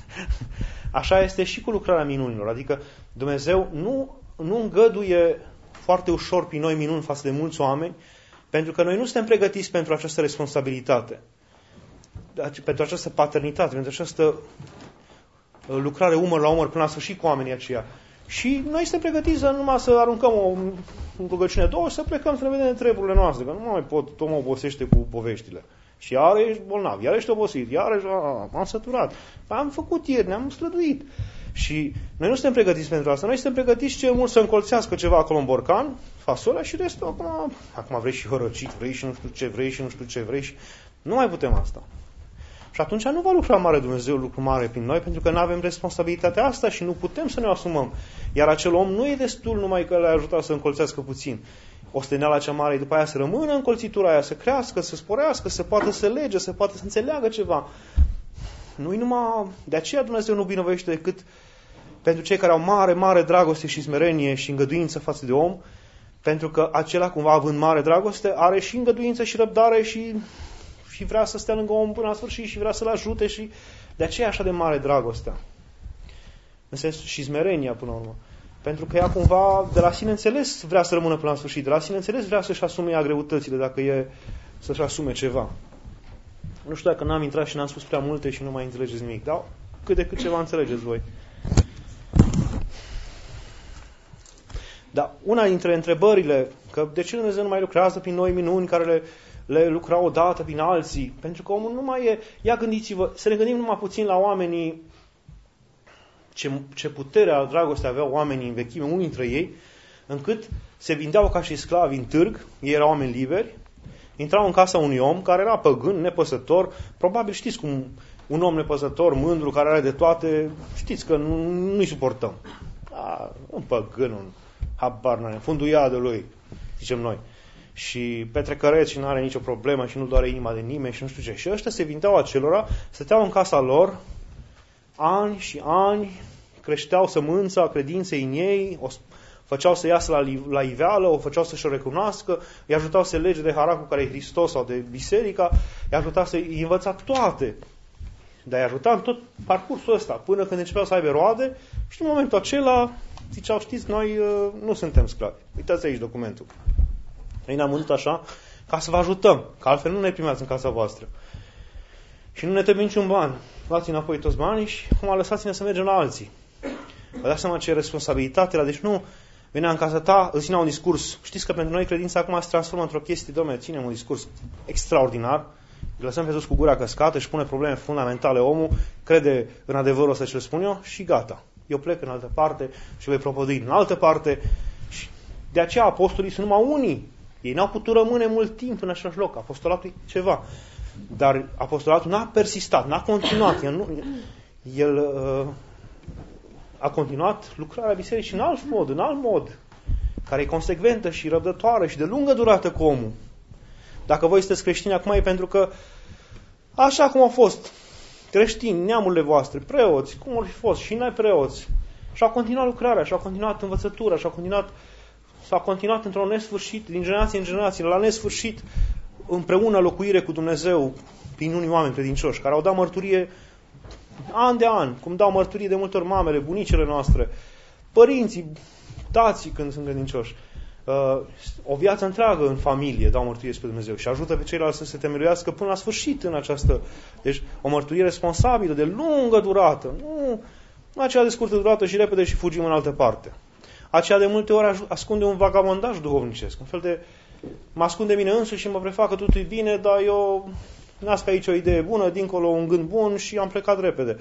Așa este și cu lucrarea minunilor. Adică Dumnezeu nu îngăduie foarte ușor prin noi minuni față de mulți oameni, pentru că noi nu suntem pregătiți pentru această responsabilitate, pentru această paternitate, pentru această lucrare umăr la umăr până la sfârșit cu oamenii aceia. Și noi suntem pregătiți numai să aruncăm o rugăciune, două și să plecăm să ne vedem de treburile noastre, că nu mai pot, tot mă obosește cu poveștile. Și iar ești bolnav, iar ești obosit, iar m-am săturat. Am făcut ieri, ne-am străduit. Și noi nu suntem pregătiți pentru asta. Noi suntem pregătiți cel mult să încolțească ceva acolo în borcan, fasolea și restul acum vrei și hărăcit, vrei și nu știu ce, vrei și nu știu ce, vrei și... Nu mai putem asta. Și atunci nu va lucra mare Dumnezeu lucru mare prin noi, pentru că nu avem responsabilitatea asta și nu putem să ne o asumăm. Iar acel om nu e destul numai că le-a ajutat să încolțească puțin. Osteneala cea mare, după aia să rămână în colțitura aia, să crească, să sporească, să poată să lege, să poată să înțeleagă ceva. Nu-i numai... De aceea Dumnezeu nu binevoiește decât pentru cei care au mare, mare dragoste și smerenie și îngăduință față de om, pentru că acela, cumva, având mare dragoste, are și îngăduință și răbdare și vrea să stea lângă om până la sfârșit și vrea să-l ajute și de aceea așa de mare dragostea. În sensul și smerenia, până la urmă. Pentru că ea, cumva, de la sine înțeles vrea să rămână până la sfârșit, de la sine înțeles vrea să-și asume ea greutățile, dacă e să-și asume ceva. Nu știu dacă n-am intrat și n-am spus prea multe și nu mai înțelegeți nimic, dar cât de cât ceva înțelegeți voi. Dar una dintre întrebările, că de ce Dumnezeu nu mai lucrează prin noi minuni care le lucra odată prin alții? Pentru că omul nu mai e... Ia gândiți-vă, să ne gândim numai puțin la oamenii, ce putere al dragostei aveau oamenii în vechime, unii dintre ei, încât se vindeau ca și sclavi în târg, ei erau oameni liberi, intrau în casa unui om care era păgân, nepăsător, probabil știți cum un om nepăsător, mândru, care are de toate, știți că nu-i suportăm. Un păgân, un habar n-are, funduiadă lui, zicem noi. Și petrecăreț și nu are nicio problemă și nu doare inima de nimeni și nu știu ce. Și ăștia se vindeau acelora, stăteau în casa lor ani și ani, creșteau sămânța credinței în ei, o făceau să iasă la iveală, o făceau să-și o recunoască, îi ajutau să lege de haracul care e Hristos sau de biserica, îi ajutau să-i învăța toate. Dar îi ajuta în tot parcursul ăsta, până când începeau să aibă roade și în momentul acela ziceau, știți, noi nu suntem sclavi. Uitați aici documentul. Noi ne-am vândut așa ca să vă ajutăm, că altfel nu ne primeați în casa voastră. Și nu ne trebuie niciun ban. Luați înapoi toți banii și acum lăsați-ne să mergem la alții. Vă dați seama ce responsabilitate era. Deci nu venea în casa ta, îți ținea un discurs. Știți că pentru noi credința acum se transformă într-o chestie, dom'le, ținem un discurs extraordinar, îl lăsăm pe sus cu gura căscată și pune probleme fundamentale omul, crede în adevărul ăsta ce îl spun eu și gata. Eu plec în altă parte și voi propovădui în altă parte. Și de aceea apostolii sunt numai unii. Ei n-au putut rămâne mult timp în același loc. Apostolatul e ceva. Dar apostolatul n-a persistat, n-a continuat. El a continuat lucrarea bisericii în alt mod, care e consecventă și răbdătoare și de lungă durată cu omul. Dacă voi sunteți creștini acum e pentru că așa cum au fost creștini, neamurile voastre, preoți, cum au fi fost și noi preoți, și au continuat lucrarea, și au continuat învățătura, și s-a continuat într-un nesfârșit, din generație în generație, la nesfârșit, împreună locuire cu Dumnezeu prin unii oameni credincioși, care au dat mărturie an de an, cum dau mărturie de multe ori mamele, bunicile noastre, părinții, tații când sunt credincioși. O viață întreagă în familie dau mărturie spre Dumnezeu și ajută pe ceilalți să se temeluiască până la sfârșit în această... Deci o mărturie responsabilă, de lungă durată, nu aceea de scurtă durată și repede și fugim în altă parte. Aceea de multe ori ascunde un vagabondaj duhovnicesc, un fel de mă ascunde mine însuși și mă prefac că totul e bine, dar eu nasc aici o idee bună, dincolo un gând bun și am plecat repede.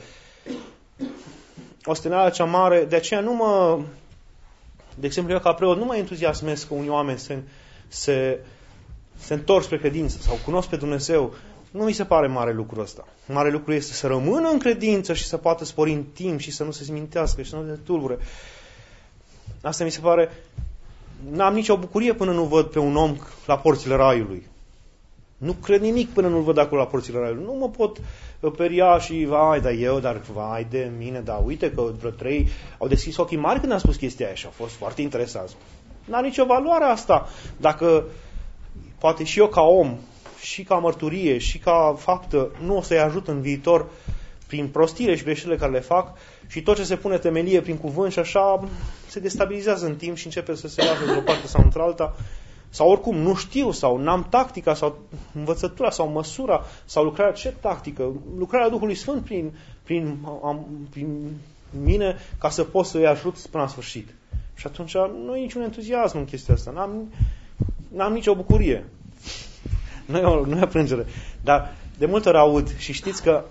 Osteneala cea mare, de aceea nu mă... De exemplu, eu ca preot nu mă entuziasmez că unii oameni se întorc spre credință sau cunosc pe Dumnezeu. Nu mi se pare mare lucru ăsta. Mare lucru este să rămână în credință și să poată spori în timp și să nu se smintească și să nu se tulbure. Asta mi se pare... N-am nicio bucurie până nu văd pe un om la porțile raiului. Nu cred nimic până nu-l văd acolo la porțile raiului. Nu mă pot peria și vai de mine, dar uite că vreo 3 au deschis ochii mari când am spus chestia aia și au fost foarte interesați. N-are nicio valoare asta. Dacă poate și eu ca om, și ca mărturie, și ca faptă, nu o să-i ajut în viitor prin prostire și greșelile care le fac și tot ce se pune temelie prin cuvânt și așa se destabilizează în timp și începe să se lasă într-o parte sau într-alta. Sau oricum, nu știu, sau n-am tactica, sau învățătura, sau măsura, sau lucrarea, ce tactică? Lucrarea Duhului Sfânt prin mine, ca să pot să-i ajut până la sfârșit. Și atunci nu e niciun entuziasm în chestia asta. N-am nicio bucurie. Nu e plângere. Dar de multe ori aud și știți că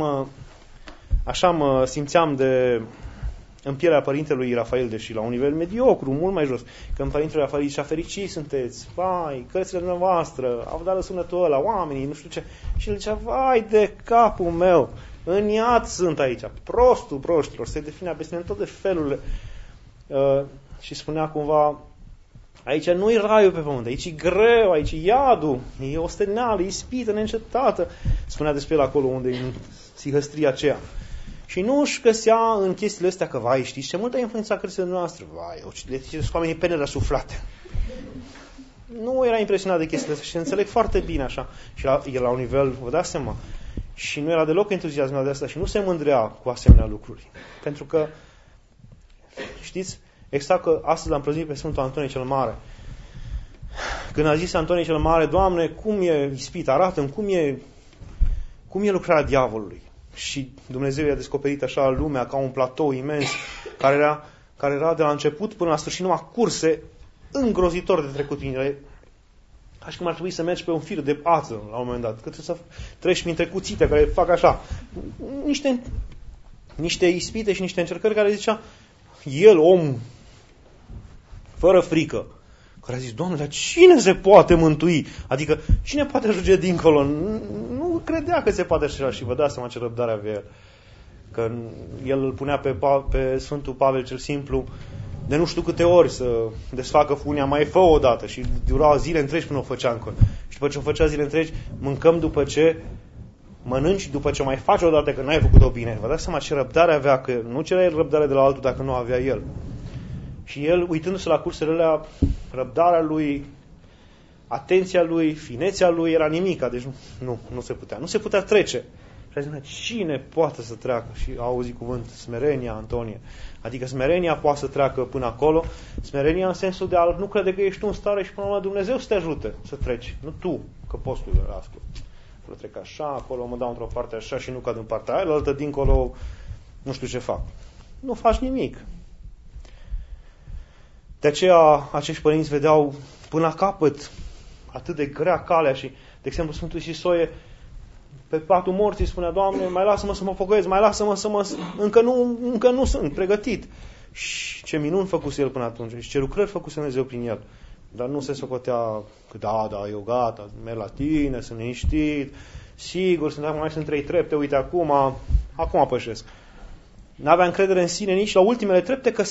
așa mă simțeam în pielea părintelui Rafael, deși la un nivel mediocru, mult mai jos. Când părintele Rafael zicea, fericiți sunteți, vai, cărțile dumneavoastră, au dat răsunetul ăla, oamenii, nu știu ce. Și el zicea, vai de capul meu, în iad sunt aici, prostul proștilor, se definea peste tot de felurile. Și spunea cumva, aici nu e raiul pe pământ, aici e greu, aici e iadul, e osteneală, e ispită neîncetată. Spunea despre el acolo unde e sihăstria aceea. Și nu își găsea în chestiile astea că, vai, știți ce mult a influențat cărțile noastre? Vai, le citesc oamenii penele răsuflate. Nu era impresionat de chestiile astea și înțeleg foarte bine așa. Și el la un nivel, vă dați seama, și nu era deloc entuziasmat de asta și nu se mândrea cu asemenea lucruri. Pentru că, știți, exact că astăzi l-am prăzit pe Sfântul Antonie cel Mare. Când a zis Antonie cel Mare, Doamne, cum e ispita, arată-mi cum e lucrarea diavolului. Și Dumnezeu i-a descoperit așa lumea ca un platou imens, care era de la început până la sfârșit numai curse îngrozitor de trecut prin ele. Ca și cum ar trebui să mergi pe un fir de ață la un moment dat, că trebuie să treci printre cuțite care fac așa. Niște ispite și niște încercări care zicea el, om, fără frică, care a zis, Doamne, dar cine se poate mântui? Adică, cine poate ajunge dincolo? Nu credea că se poate așa și vă dați seama ce răbdare avea el. Că el îl punea pe Sfântul Pavel cel Simplu de nu știu câte ori să desfacă funia, mai fă o dată și dura zile întregi până o făcea încă. Și după ce o făcea zile întregi, mâncăm după ce mănânci, după ce mai faci o dată că n-ai făcut-o bine. Vă dați seama ce răbdare avea, că nu cerea el răbdare de la altul dacă nu avea el. Și el, uitându-se la cursele alea, răbdarea lui, atenția lui, finețea lui era nimica, deci nu se putea. Nu se putea trece. Și Frate, cine poate să treacă? Și auzi cuvânt smerenia, Antonie. Adică smerenia poate să treacă până acolo. Smerenia în sensul de a nu crede că ești tu în stare și până la urmă Dumnezeu să te ajute să treci. Nu tu, că postul ascult. Să trec așa, acolo mă dau într-o parte așa și nu cad în partea aia, altă dincolo nu știu ce fac. Nu faci nimic. De aceea acești părinți vedeau până la capăt atât de grea calea și, de exemplu, Sfântul Sisoie pe patul morții spunea: Doamne, mai lasă-mă să mă pocăiesc, mai lasă-mă să mă... Încă nu sunt pregătit. Și ce minuni făcuse el până atunci, și ce lucrări făcuse Dumnezeu prin el. Dar nu se socotea că da, eu gata, merg la tine, sunt liniștit, sigur, mai sunt 3 trepte, uite, acum pășesc. N-avea încredere în sine nici la ultimele trepte că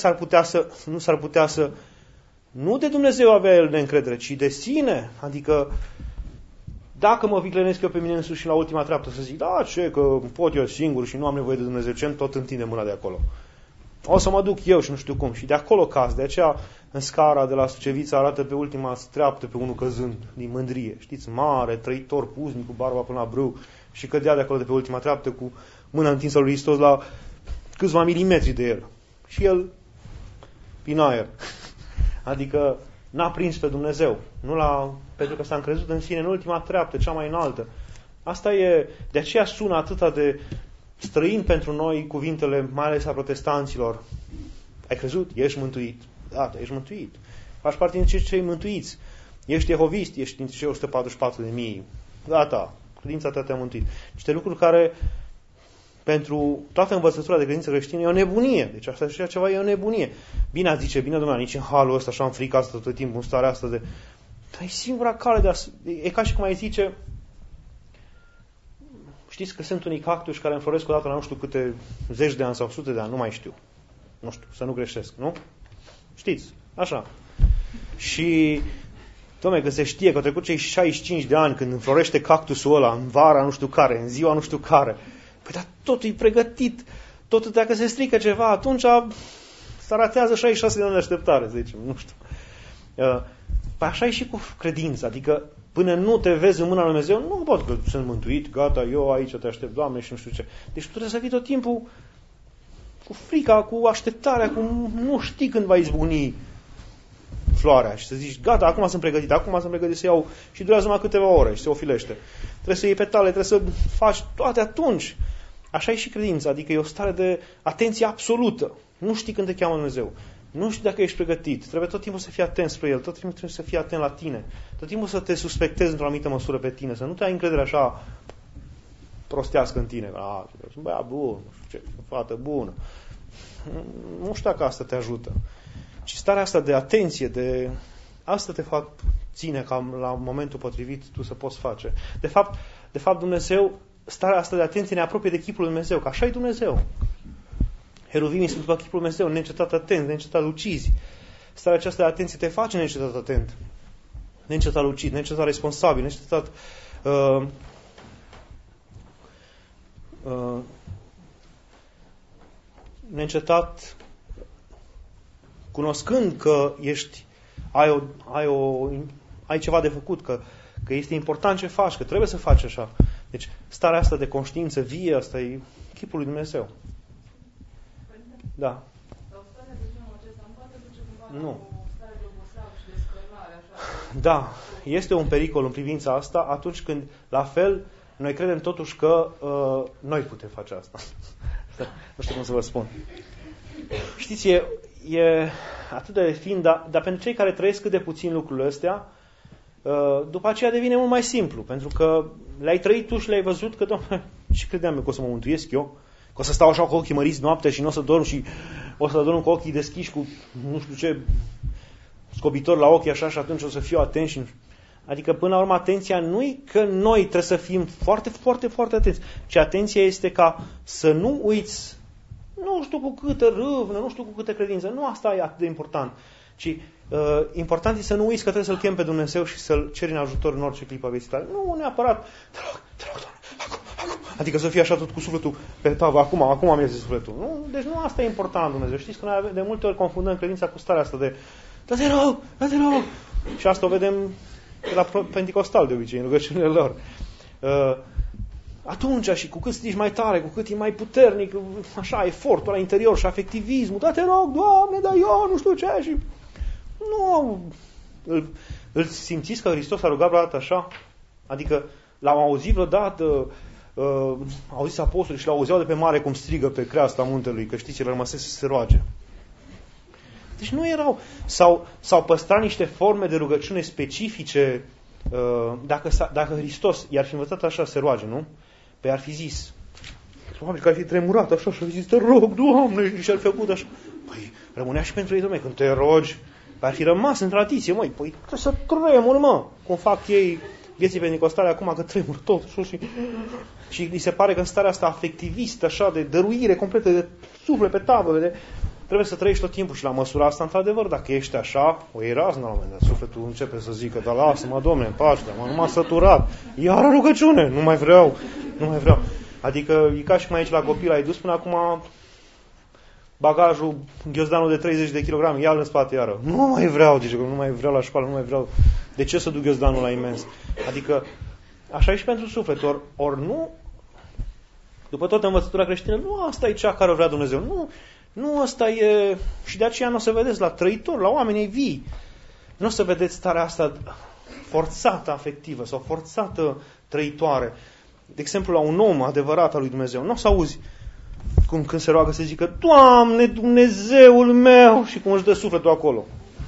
nu de Dumnezeu avea el de încredere, ci de sine. Adică, dacă mă viclenesc eu pe mine însuși și la ultima treaptă să zic, da, ce, că pot eu singur și nu am nevoie de Dumnezeu, ce tot întinde mâna de acolo. O să mă duc eu și nu știu cum. Și de acolo caz. De aceea, în scara de la Sucevița arată pe ultima treaptă pe unul căzând din mândrie. Știți, mare, trăitor, puznic, cu barba până la brâu, și cădea de acolo de pe ultima treaptă cu mâna întinsă lui Hristos la câțiva milimetri de el. Și el prin aer. Adică n-a prins pe Dumnezeu. Pentru că s-a încrezut în sine în ultima treaptă, cea mai înaltă. Asta e, de aceea sună atâta de străin pentru noi cuvintele, mai ales a protestanților. Ai crezut? Ești mântuit. Da, ești mântuit. Faci parte din cei mântuiți. Ești jehovist, ești dintre cei 144.000. Gata, credința ta te-a mântuit. Niște lucruri care, pentru toată învățătura de credință creștină, e o nebunie. Deci așa ceva e o nebunie. Bine zice, bine, Dumnezeu, nici în halul ăsta, așa în frică asta tot timpul, în starea asta de... Dar e singura cale de a... E ca și cum ai zice... Știți că sunt unii cactus care înfloresc odată la nu știu câte zeci de ani sau sute de ani, nu mai știu. Nu știu, să nu greșesc, nu? Știți, așa. Și, dom'le, că se știe că au trecut cei 65 de ani când înflorește cactusul ăla, în vara nu știu care, în ziua nu știu care. Păi, dar totul e pregătit. Totul, dacă se strică ceva, atunci se ratează 66 de ani de așteptare, să zicem, nu știu. Păi așa e și cu credința, adică până nu te vezi în mâna lui Dumnezeu, nu pot că sunt mântuit, gata, eu aici te aștept, Doamne, și nu știu ce. Deci tu trebuie să fii tot timpul cu frica, cu așteptarea, cu nu știi când va izbucni floarea și să zici, gata, acum sunt pregătit să iau și durează numai câteva ore și se ofilește. Trebuie să iei petale, trebuie să faci toate atunci. Așa e și credința, adică e o stare de atenție absolută. Nu știi când te cheamă Dumnezeu. Nu știi dacă ești pregătit. Trebuie tot timpul să fii atent spre El. Tot timpul trebuie să fii atent la tine. Tot timpul să te suspectezi într-o anumită măsură pe tine. Să nu te ai încredere așa prostească în tine. Sunt băiat bun, nu știu ce, fată bună. Nu știu dacă asta te ajută. Ci starea asta de atenție, asta te ține ca la momentul potrivit tu să poți face. De fapt Dumnezeu, starea asta de atenție ne apropie de chipul lui Dumnezeu. Că așa e Dumnezeu. Heruvimii sunt după chipul lui Dumnezeu, neîncetat atent, neîncetat lucizi. Starea aceasta de atenție te face neîncetat atent, neîncetat lucid, neîncetat responsabil, neîncetat cunoscând că ai ceva de făcut, că este important ce faci, că trebuie să faci așa. Deci starea asta de conștiință vie, asta e chipul lui Dumnezeu. Da. Nu. Da, este un pericol în privința asta atunci când, la fel, noi credem totuși că noi putem face asta. Nu știu cum să vă spun. Știți, e atât de fin, dar pentru cei care trăiesc cât de puțin lucrurile astea, după aceea devine mult mai simplu, pentru că le-ai trăit tu și le-ai văzut că, Doamne, și credeam eu că o să mă mântuiesc eu, că o să stau așa cu ochii măriți noaptea și nu o să dorm și o să dorm cu ochii deschiși, cu nu știu ce scobitor la ochi așa și atunci o să fiu atent și... Adică până la urmă atenția nu-i că noi trebuie să fim foarte, foarte, foarte atenți, ci atenția este ca să nu uiți, nu știu cu câtă râvnă, nu știu cu câtă credință, nu asta e atât de important, ci important e să nu uiți că trebuie să-L chem pe Dumnezeu și să-L ceri în ajutor în orice clipă a vieții tale. Nu neapărat, te rog, Doamne, acum. Adică să fie așa tot cu sufletul pe tavă, acum am ies sufletul. Nu? Deci nu asta e important, Dumnezeu. Știți că noi de multe ori confundăm credința cu starea asta de da-te rog. Și asta o vedem la Pentecostal de obicei, în rugăciunile lor. atunci și cu cât ești mai tare, cu cât e mai puternic, așa, efortul la interior și afectivismul, da, te rog, Doamne, dar eu nu știu ce, și nu, îl simțiți că Hristos a rugat vreodată așa? Adică l-am auzit vreodată, auziți apostolii și l-auzeau de pe mare cum strigă pe creasta muntelui, că știți, el rămăsese să se roage. Deci nu erau, s-au păstrat niște forme de rugăciune specifice. Dacă Hristos i-ar fi învățat așa să se roage, nu? Păi ar fi zis, probabil că ar fi tremurat așa și ar fi zis, te rog, Doamne, și ar fi făcut așa. Păi rămânea și pentru ei, Doamne, când te rogi, ar fi rămas în tradiție, măi, păi trebuie să tremur, mă, cum fac ei vieții pentecostale acum, că tremur tot și li se pare că în starea asta afectivistă, așa, de dăruire completă, de suflet pe tavă, trebuie să trăiești tot timpul și la măsura asta, într-adevăr, dacă ești așa, o iei razna la un moment dat. Sufletul începe să zică, dar lasă-mă, Dom'le, în pace, dar nu m-a săturat. Iară rugăciune, nu mai vreau. Adică e ca și cum aici la copil ai dus până acum bagajul, ghiozdanul de 30 de kilograme, ia-l în spate iară. Nu mai vreau, zice, nu mai vreau la școală, nu mai vreau. De ce să duc ghiozdanul la imens? Adică, așa e și pentru suflet, ori nu, după toată învățătura creștină, nu asta e cea care o vrea Dumnezeu, nu asta e, și de aceea nu o să vedeți la trăitori, la oamenii vii, nu o să vedeți starea asta forțată afectivă sau forțată trăitoare. De exemplu, la un om adevărat al lui Dumnezeu, nu o să auzi cum când se roagă să zică, Doamne, Dumnezeul meu, și cum își dă sufletul acolo.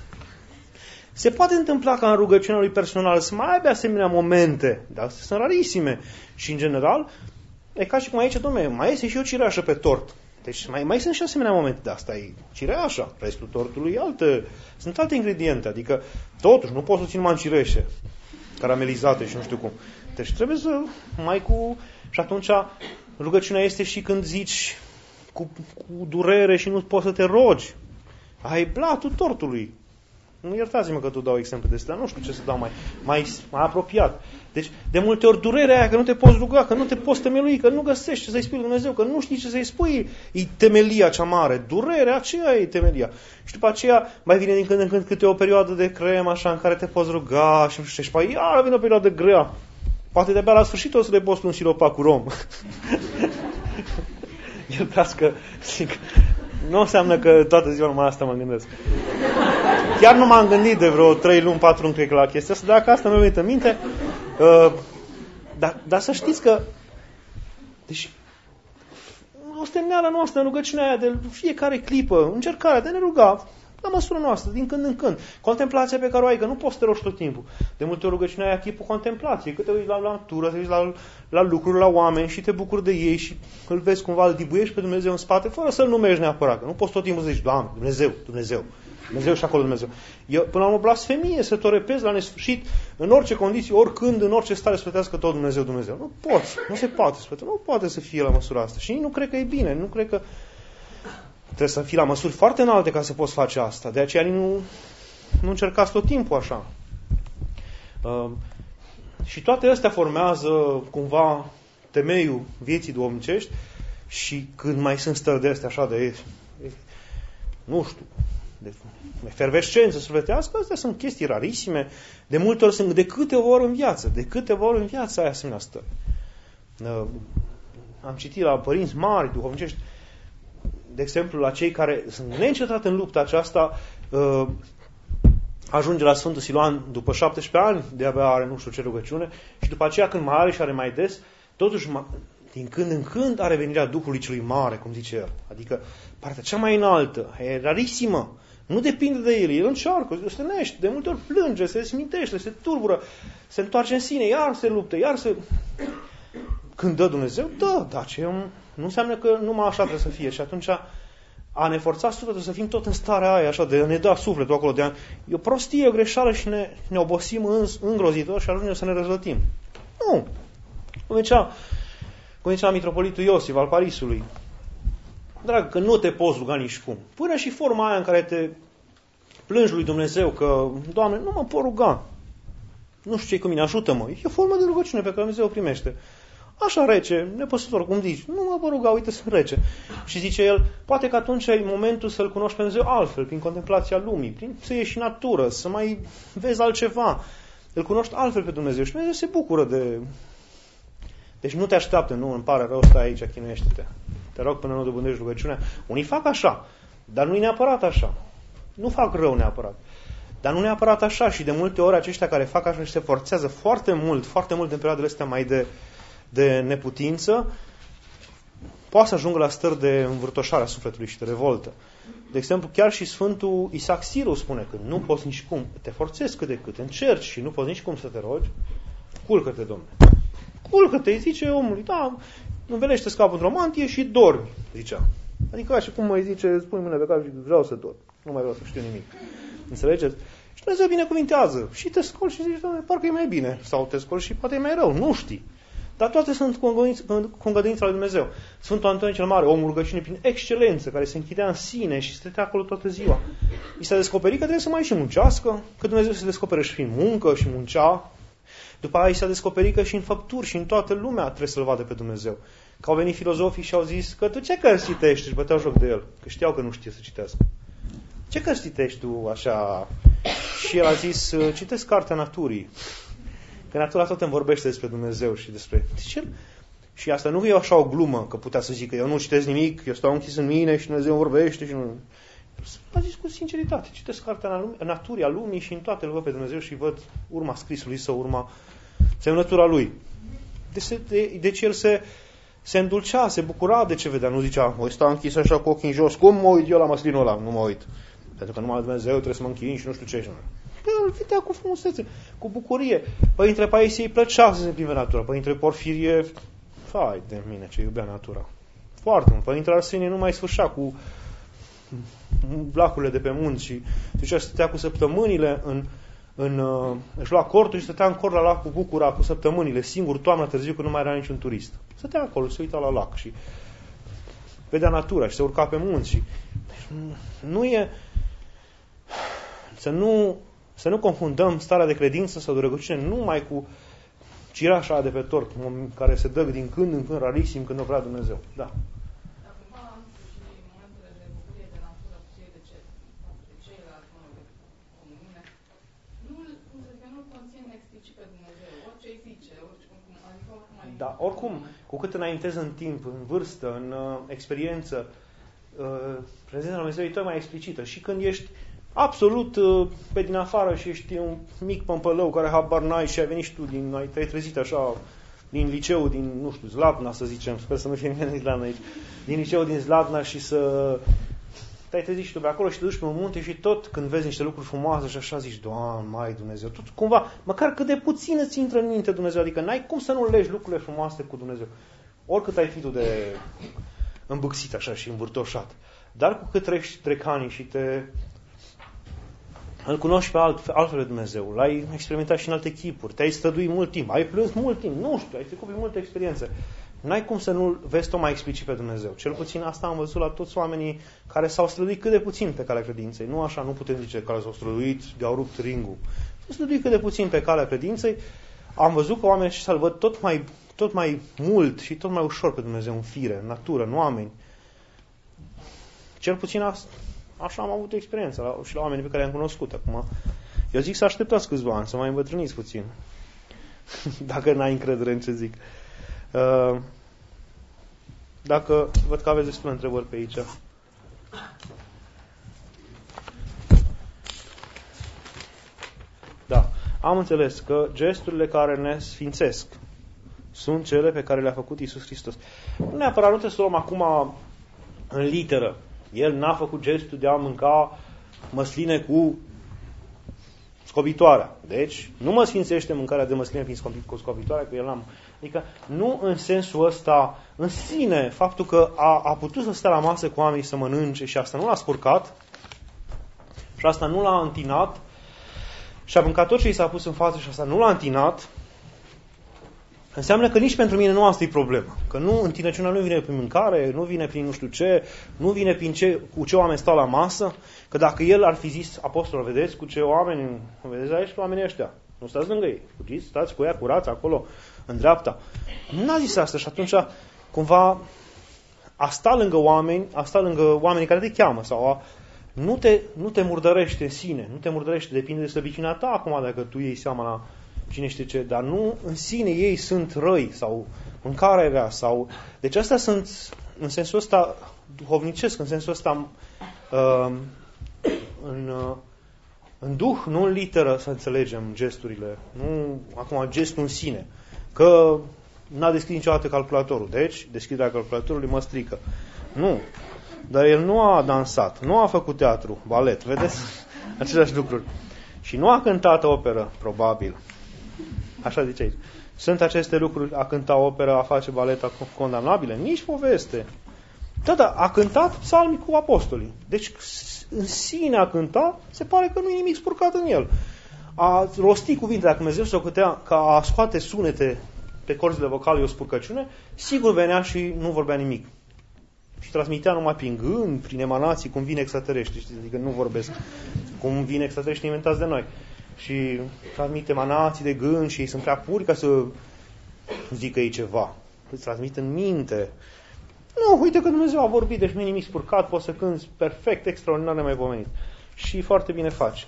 Se poate întâmpla ca în rugăciunea lui personală să mai aibă asemenea momente, dar sunt rarisime. Și în general, e ca și cum aici, dom'le, mai este și o cireașă pe tort. Deci mai sunt și asemenea momente, dar asta e cireașa, restul tortului sunt alte ingrediente, adică totuși nu poți să țin numai în cireșe, caramelizate și nu știu cum. Deci trebuie să și atunci rugăciunea este și când zici cu durere și nu poți să te rogi. Ai blatul tortului. Nu iertați-mă că tu dau exemple de astea, nu știu ce să dau mai apropiat. Deci, de multe ori durerea aia, că nu te poți ruga, că nu te poți temelui, că nu găsești ce să-i spui lui Dumnezeu, că nu știi ce să-i spui, e temelia cea mare. Durerea aceea e temelia. Și după aceea mai vine din când în când câte o perioadă de crem, așa, în care te poți ruga și nu știu, și apoi iară vine o perioadă grea. Poate de-abia la sfârșit o să le poți un siropac cu rom. Iertați că, zic, nu înseamnă că toată ziua numai asta mă gândesc. Chiar nu m-am gândit de vreo 3 luni, 4 luni, cred că la chestia asta, dacă asta mi-a venit în minte. Dar să știți că, deci, o stemneală noastră în rugăciunea aia de fiecare clipă, încercarea de a ne ruga, la măsura noastră, din când în când. Contemplația pe care o ai, că nu poți să te rogi tot timpul. De multe ori rugăciunea aia chipul contemplației, că te uiți la natură, te uiți la lucruri, la oameni și te bucuri de ei și îl vezi cumva, îl dibuiești pe Dumnezeu în spate, fără să-L numești neapărat. Că nu poți tot timpul să zici, Doamne, Dumnezeu și acolo Dumnezeu. Până la urmă, blasfemie, să te repezi la nesfârșit, în orice condiții, oricând, în orice stare, sfătească tot Dumnezeu. Nu poți, nu se poate sfăta, nu poate să fie la măsura asta. Și nu cred că e bine, nu cred că trebuie să fii la măsuri foarte înalte ca să poți face asta. De aceea nu încercați tot timpul așa. Și toate astea formează cumva temeiul vieții duhovnicești și când mai sunt stări de astea așa de efervescență sufletească, astea sunt chestii rarisime. De multe ori sunt de câteva ori în viață ai asemenea stări. Am citit la părinți mari duhovnicești, de exemplu, la cei care sunt neîncetat în lupta aceasta, ajunge la Sfântul Siluan după 17 ani, de-abia are nu știu ce rugăciune, și după aceea când mai are și are mai des, totuși din când în când are venirea Duhului celui mare, cum zice el. Adică partea cea mai înaltă, e rarisimă, nu depinde de el încearcă, se ostenește, de multe ori plânge, se smintește, se turbură, se întoarce în sine, iar se luptă, Când dă Dumnezeu, dar nu înseamnă că numai așa trebuie să fie. Și atunci a ne forța sufletul să fim tot în starea aia, așa, de a ne da sufletul acolo, e o prostie, o greșeală și ne obosim îngrozitor și ajungem să ne răzvătim. Nu. Cum zicea mitropolitul Iosif al Parisului, dragă, că nu te poți ruga nici cum. Până și forma aia în care te plângi lui Dumnezeu că, Doamne, nu mă pot ruga. Nu știu ce-i cu mine, ajută-mă. E o formă de rugăciune pe care Dumnezeu o primește. Așa rece, nepăsător, cum zici, nu mă pot ruga, uite, sunt rece. Și zice el, poate că atunci e momentul să-L cunoști pe Dumnezeu altfel, prin contemplația lumii, prin să ieși în natură, să mai vezi altceva. Îl cunoști altfel pe Dumnezeu și Dumnezeu se bucură Deci nu te așteaptă, nu, îmi pare rău, stai aici, chinuiește-te. Te rog până nu dobândești rugăciunea. Unii fac așa, dar nu e neapărat așa. Nu fac rău neapărat. Dar nu neapărat așa și de multe ori aceștia care fac așa și se forțează foarte mult în perioadele astea mai de neputință, poate să ajungă la stări de învârtoșare a sufletului și de revoltă. De exemplu, chiar și Sfântul Isaac Sirul spune că nu poți nici cum, te forțezi cât de cât, încerci și nu poți nici cum să te rogi, culcă-te, Domnule. Culcă-te, îi zice omului, da, învelește scapul într-o mantie și dormi, zicea. Adică așa cum îi zice, spui mâine pe cap și vreau să dorm, nu mai vreau să știu nimic. Înțelegeți? Și Dumnezeu binecuvintează și te scoli și zici, Doamne, parcă e mai bine, sau te scoli și poate e mai rău, nu știi. Dar toate sunt cu îngăduința lui Dumnezeu. Sfântul Antonie cel Mare, omul rugăciune prin excelență, care se închidea în sine și stătea acolo toată ziua. I s-a descoperit că trebuie să mai și muncească, că Dumnezeu se descoperă și prin muncă și muncea. După aia i s-a descoperit că și în făpturi și în toată lumea trebuie să-L vadă pe Dumnezeu. Că au venit filozofii și au zis că tu ce cărți citești? Și băteau joc de el, că știau că nu știe să citească. Ce cărți citești tu așa? Și el a zis, citesc Cartea Naturii. Că natura tot îmi vorbește despre Dumnezeu și despre... Și asta nu e așa o glumă, că putea să zică, eu nu citesc nimic, eu stau închis în mine și Dumnezeu îmi vorbește și nu... A zis cu sinceritate, citesc Cartea Naturii, a lumii și în toate îl văd pe Dumnezeu și văd urma scrisului său, urma semnătura lui. Deci el se îndulcea, se bucura de ce vedea, nu zicea, voi sta închis așa cu ochii în jos, cum mă uit eu la măslinul ăla? Nu mă uit. Pentru că numai la Dumnezeu trebuie să mă închin și nu știu ce. Îl vedea cu frumusețe, cu bucurie. Părintele Paisie îi plăcea să se plimbe natura. Părintele Porfirie, fai de mine ce iubea natura. Foarte mult. Părintele Arsenie nu mai sfârșea cu blacurile de pe munți și zicea, stătea cu săptămânile își lua cortul și stătea în cor la lac cu Bucura cu săptămânile, singur, toamna târziu, că nu mai era niciun turist. Stătea acolo, se uita la lac și vedea natura și se urca pe munți și nu e să nu confundăm starea de credință sau de rugăciune numai cu cireașa de pe tort, care se dă din când în când, rarisim, când o vrea Dumnezeu. Da. Dar cumva și momentele de bucurie de natură cu cei de ceilalți, comuniune, nu conțin explicit pe Dumnezeu. Orice îi zice, adică oricum ai... Da, oricum, cu cât înaintezi în timp, în vârstă, în experiență, prezența lui Dumnezeu e tot mai explicită. Și când ești absolut pe din afară și ești un mic pămpălău care habar n-ai și ai venit și tu, te-ai trezit așa din liceu, din, nu știu, Zlatna să zicem, sper să nu fie nimeni din Zlatna aici, din liceu din Zlatna și să te-ai trezit și tu pe acolo și te duci pe un munte și tot când vezi niște lucruri frumoase și așa zici, Doamne, mai Dumnezeu, tot cumva, măcar cât de puțin îți intră în minte Dumnezeu, adică n-ai cum să nu legi lucrurile frumoase cu Dumnezeu. Oricât ai fi tu de îmbâxit așa și învârtoșat. Dar cu cât trec ani și îl cunoști pe altfel de Dumnezeu, l-ai experimentat și în alte chipuri, te-ai străduit mult timp, ai plâns mult timp, nu știu, ai trecut prin multe experiențe. N-ai cum să nu vezi tot mai explicit pe Dumnezeu. Cel puțin asta am văzut la toți oamenii care s-au străduit cât de puțin pe calea credinței. Nu așa, nu putem zice care s-au străduit, de-au rupt ringul. S-au străduit cât de puțin pe calea credinței. Am văzut că oamenii aceștia îl văd tot mai mult și tot mai ușor pe Dumnezeu în fire, în natură, în oameni. Cel puțin așa am avut experiența și la oamenii pe care i-am cunoscut. Acum, eu zic să așteptați câțiva ani, să mai îmbătrâniți puțin. Dacă n-ai încredere în ce zic. Dacă văd că aveți destule întrebări pe aici. Da. Am înțeles că gesturile care ne sfințesc sunt cele pe care le-a făcut Iisus Hristos. Nu neapărat, nu trebuie să luăm acum în literă. El n-a făcut gestul de a mânca măsline cu scobitoarea. Deci, nu mă sfințește mâncarea de măsline cu scobitoarea, că el n-am... Adică, nu în sensul ăsta, în sine, faptul că a putut să stea la masă cu oamenii să mănânce și asta nu l-a spurcat și asta nu l-a întinat și a mâncat tot ce i s-a pus în față și asta nu l-a întinat, înseamnă că nici pentru mine nu asta e problema. Că nu, întinăciunea nu vine prin mâncare, nu vine prin nu știu ce, nu vine prin cu ce oameni stau la masă, că dacă el ar fi zis, apostol, vedeți cu ce oameni, vedeți aici oamenii ăștia, nu stați lângă ei, fugiți, stați cu ea curați acolo, în dreapta. Nu a zis asta și atunci, cumva, a sta lângă oamenii care te cheamă sau nu te murdărește în sine, nu te murdărește, depinde de slăbiciunea ta acum dacă tu iei seama la cine știe ce, dar nu în sine ei sunt răi sau mâncarea rea sau... Deci astea sunt, în sensul ăsta, duhovnicesc, în sensul ăsta, în duh, nu în literă, să înțelegem gesturile. Nu acum gestul în sine. Că n-a deschis niciodată calculatorul. Deci, deschiderea calculatorului mă strică. Nu. Dar el nu a dansat, nu a făcut teatru, balet, vedeți? Aceleași lucruri. Și nu a cântat operă, probabil. Așa zice aici. Sunt aceste lucruri, a cânta operă, a face balet condamnabile? Nici poveste. Da, a cântat psalmi cu apostolii. Deci, în sine a cântat, se pare că nu e nimic spurcat în el. A rosti cuvinte, dacă Dumnezeu se ocotea ca a scoate sunete pe corzile vocale o spurcăciune, sigur venea și nu vorbea nimic. Și transmitea numai prin gând, prin emanații, cum vine extraterestri, știți? Adică nu vorbesc cum vine extraterestri inventați de noi. Și transmite emanații de gând și ei sunt prea puri ca să zică ei ceva. Îți transmit în minte. Nu, uite că Dumnezeu a vorbit, deci nu e nimic spurcat, poți să cânti perfect, extraordinar, nemaipomenit. Și foarte bine faci.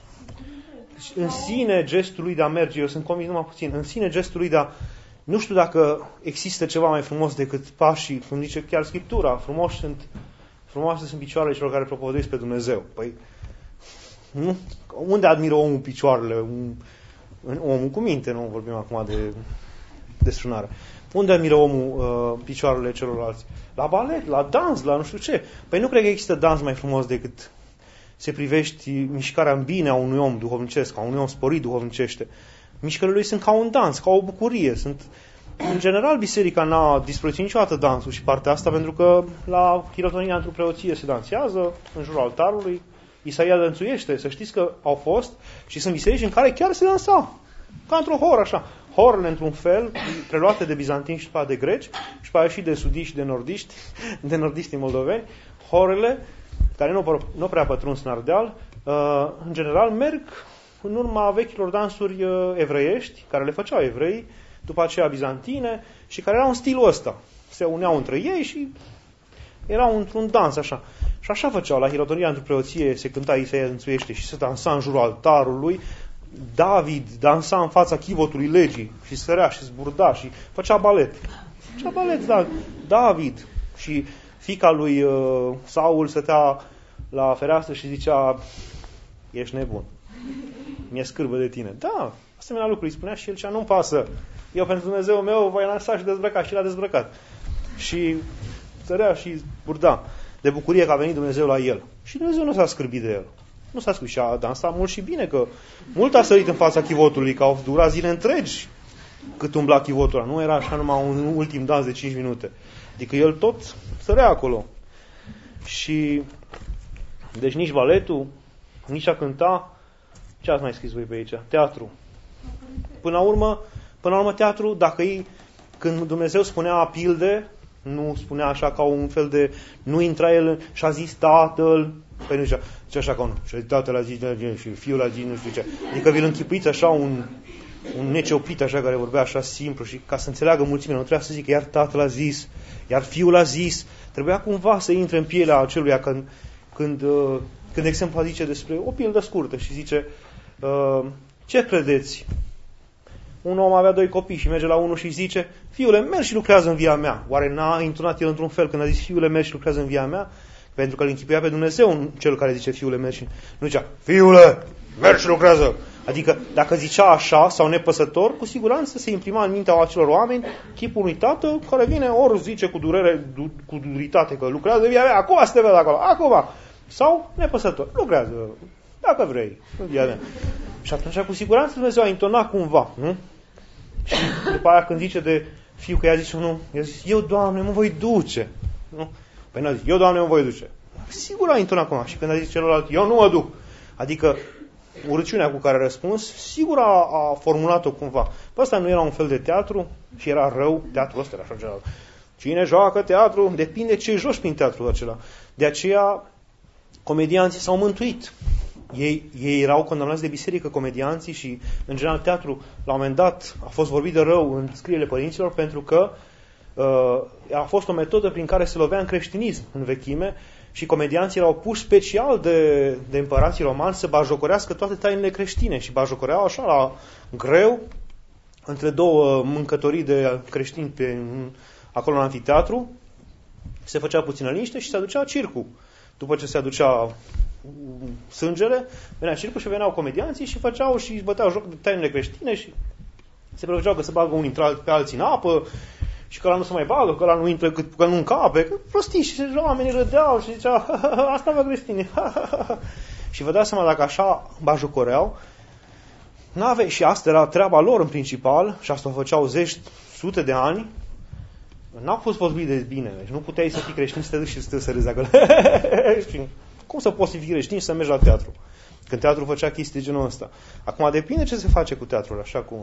În sine gestul lui de a merge, eu sunt convins numai puțin, în sine gestul lui de a... Nu știu dacă există ceva mai frumos decât pașii, cum zice chiar Scriptura, frumoase sunt picioarele celor care propovăduiesc pe Dumnezeu. Păi, nu? Unde admiră omul picioarele? Omul cu minte, nu vorbim acum de strunare. Unde admiră omul picioarele celorlalți? La balet, la dans, la nu știu ce. Păi nu cred că există dans mai frumos decât se privești mișcarea în bine a unui om duhovnicesc, a unui om sporit duhovnicește. Mișcările lui sunt ca un dans, ca o bucurie. În general, biserica n-a disprețuit niciodată dansul și partea asta, pentru că la chirotonia într-o preoție se dansează în jurul altarului, Isaia dănțuiește. Să știți că au fost și sunt biserici în care chiar se dansa. Ca într-o horă, așa. Horele, într-un fel, preluate de bizantini și de greci, și pe și de sudiști și de nordiști moldoveni, horele, care nu prea pătruns în Ardeal, în general merg în urma vechilor dansuri evreiești, care le făceau evrei, după aceea bizantine, și care erau în stilul ăsta. Se uneau între ei și erau într-un dans, așa. Și așa făceau. La hirotonia într-o preoție se cânta Isaia dănțuiește și se dansa în jurul altarului. David dansa în fața chivotului legii și sărea și zburda și făcea balet. Făcea balet, da. David. Și fiica lui Saul stătea la fereastră și zicea: ești nebun. Mi-e scârbă de tine. Da, asemenea lucruri. Îi spunea și el cea: nu-mi pasă. Eu pentru Dumnezeu meu voi lansa și dezbrăca. Și l-a dezbrăcat. Și sărea și zburda de bucurie că a venit Dumnezeu la el. Și Dumnezeu nu s-a scârbit de el. Nu s-a scârbit și a dansat mult și bine, că mult a sărit în fața chivotului, că au durat zile întregi cât umbla chivotul. Nu era așa numai un ultim dans de 5 minute. Adică el tot sărea acolo. Și deci nici baletul, nici a cânta. Ce ați mai scris voi pe aici? Teatru. Până la urmă teatru, când Dumnezeu spunea pilde, nu spunea așa ca un fel de, nu intra el și a zis Tatăl, păi nu zicea așa ca unul, și Tatăl a zis și Fiul a zis nu știu ce. Adică vi-l închipuiți așa un neceoplit așa care vorbea așa simplu și ca să înțeleagă mulțimea, nu trebuia să zică iar Tatăl a zis, iar Fiul a zis. Trebuia cumva să intre în pielea aceluia când de exemplu zice despre o pildă scurtă și zice: ce credeți? Un om avea 2 copii și merge la unul și zice: fiule, mergi și lucrează în via mea. Oare n-a intonat el într-un fel când a zis: fiule, mergi și lucrează în via mea? Pentru că îl închipuia pe Dumnezeu cel care zice: fiule, mergi și... Nu zicea: fiule, mergi și lucrează. Adică dacă zicea așa sau nepăsător, cu siguranță se imprima în mintea acelor oameni chipul unui tată care vine ori zice cu durere, cu duritate că lucrează în via mea, acum să te văd acolo, acum. Sau nepăsător, lucrează, dacă vrei, în via mea. Și atunci, cu siguranță, Dumnezeu a intonat cumva, nu? Și după aia, când zice de fiu că i-a zis unul, i-a zis: eu, Doamne, mă voi duce. Nu? Păi n-a zis: eu, Doamne, mă voi duce. Sigur a intonat cumva. Și când a zis celălalt: eu nu mă duc. Adică, urăciunea cu care a răspuns, sigur a formulat-o cumva. Păi ăsta nu era un fel de teatru și era rău. Teatrul ăsta era așa general. Cine joacă teatru? Depinde ce joci prin teatrul acela. De aceea, comedianții s-au mântuit. Ei erau condamnați de biserică, comedianții, și în general teatru la un moment dat a fost vorbit de rău în scrierile părinților pentru că a fost o metodă prin care se lovea în creștinism în vechime și comedianții erau puși special de împărații romani să bajocorească toate tainele creștine și bajocoreau așa la greu între două mâncătorii de creștini acolo în anfiteatru, se făcea puțină liniște și se aducea circul. După ce se aducea sângele, venea circul și veneau comedianții și făceau și își băteau joc de tainele creștine și se prefăceau că se bagă unii pe alții în apă și că ăla nu se mai bagă, că ăla nu intră, că nu încape, că prostii și oamenii râdeau și ziceau, asta avea creștini. Și vă dați seama, dacă așa bajucoreau, și asta era treaba lor în principal, și asta o făceau sute de ani, n-au fost vorbit de bine. Deci nu puteai să fii creștin să te duci și să râzi acolo. Cum să poți să fii creștin și să mergi la teatru? Când teatru făcea chestii genul ăsta. Acum depinde ce se face cu teatrul, așa cum...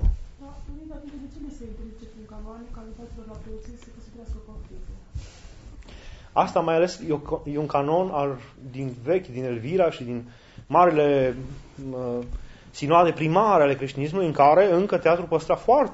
Asta mai ales e un canon din vechi, din Elvira și din marile sinoade primare ale creștinismului, în care încă teatrul păstra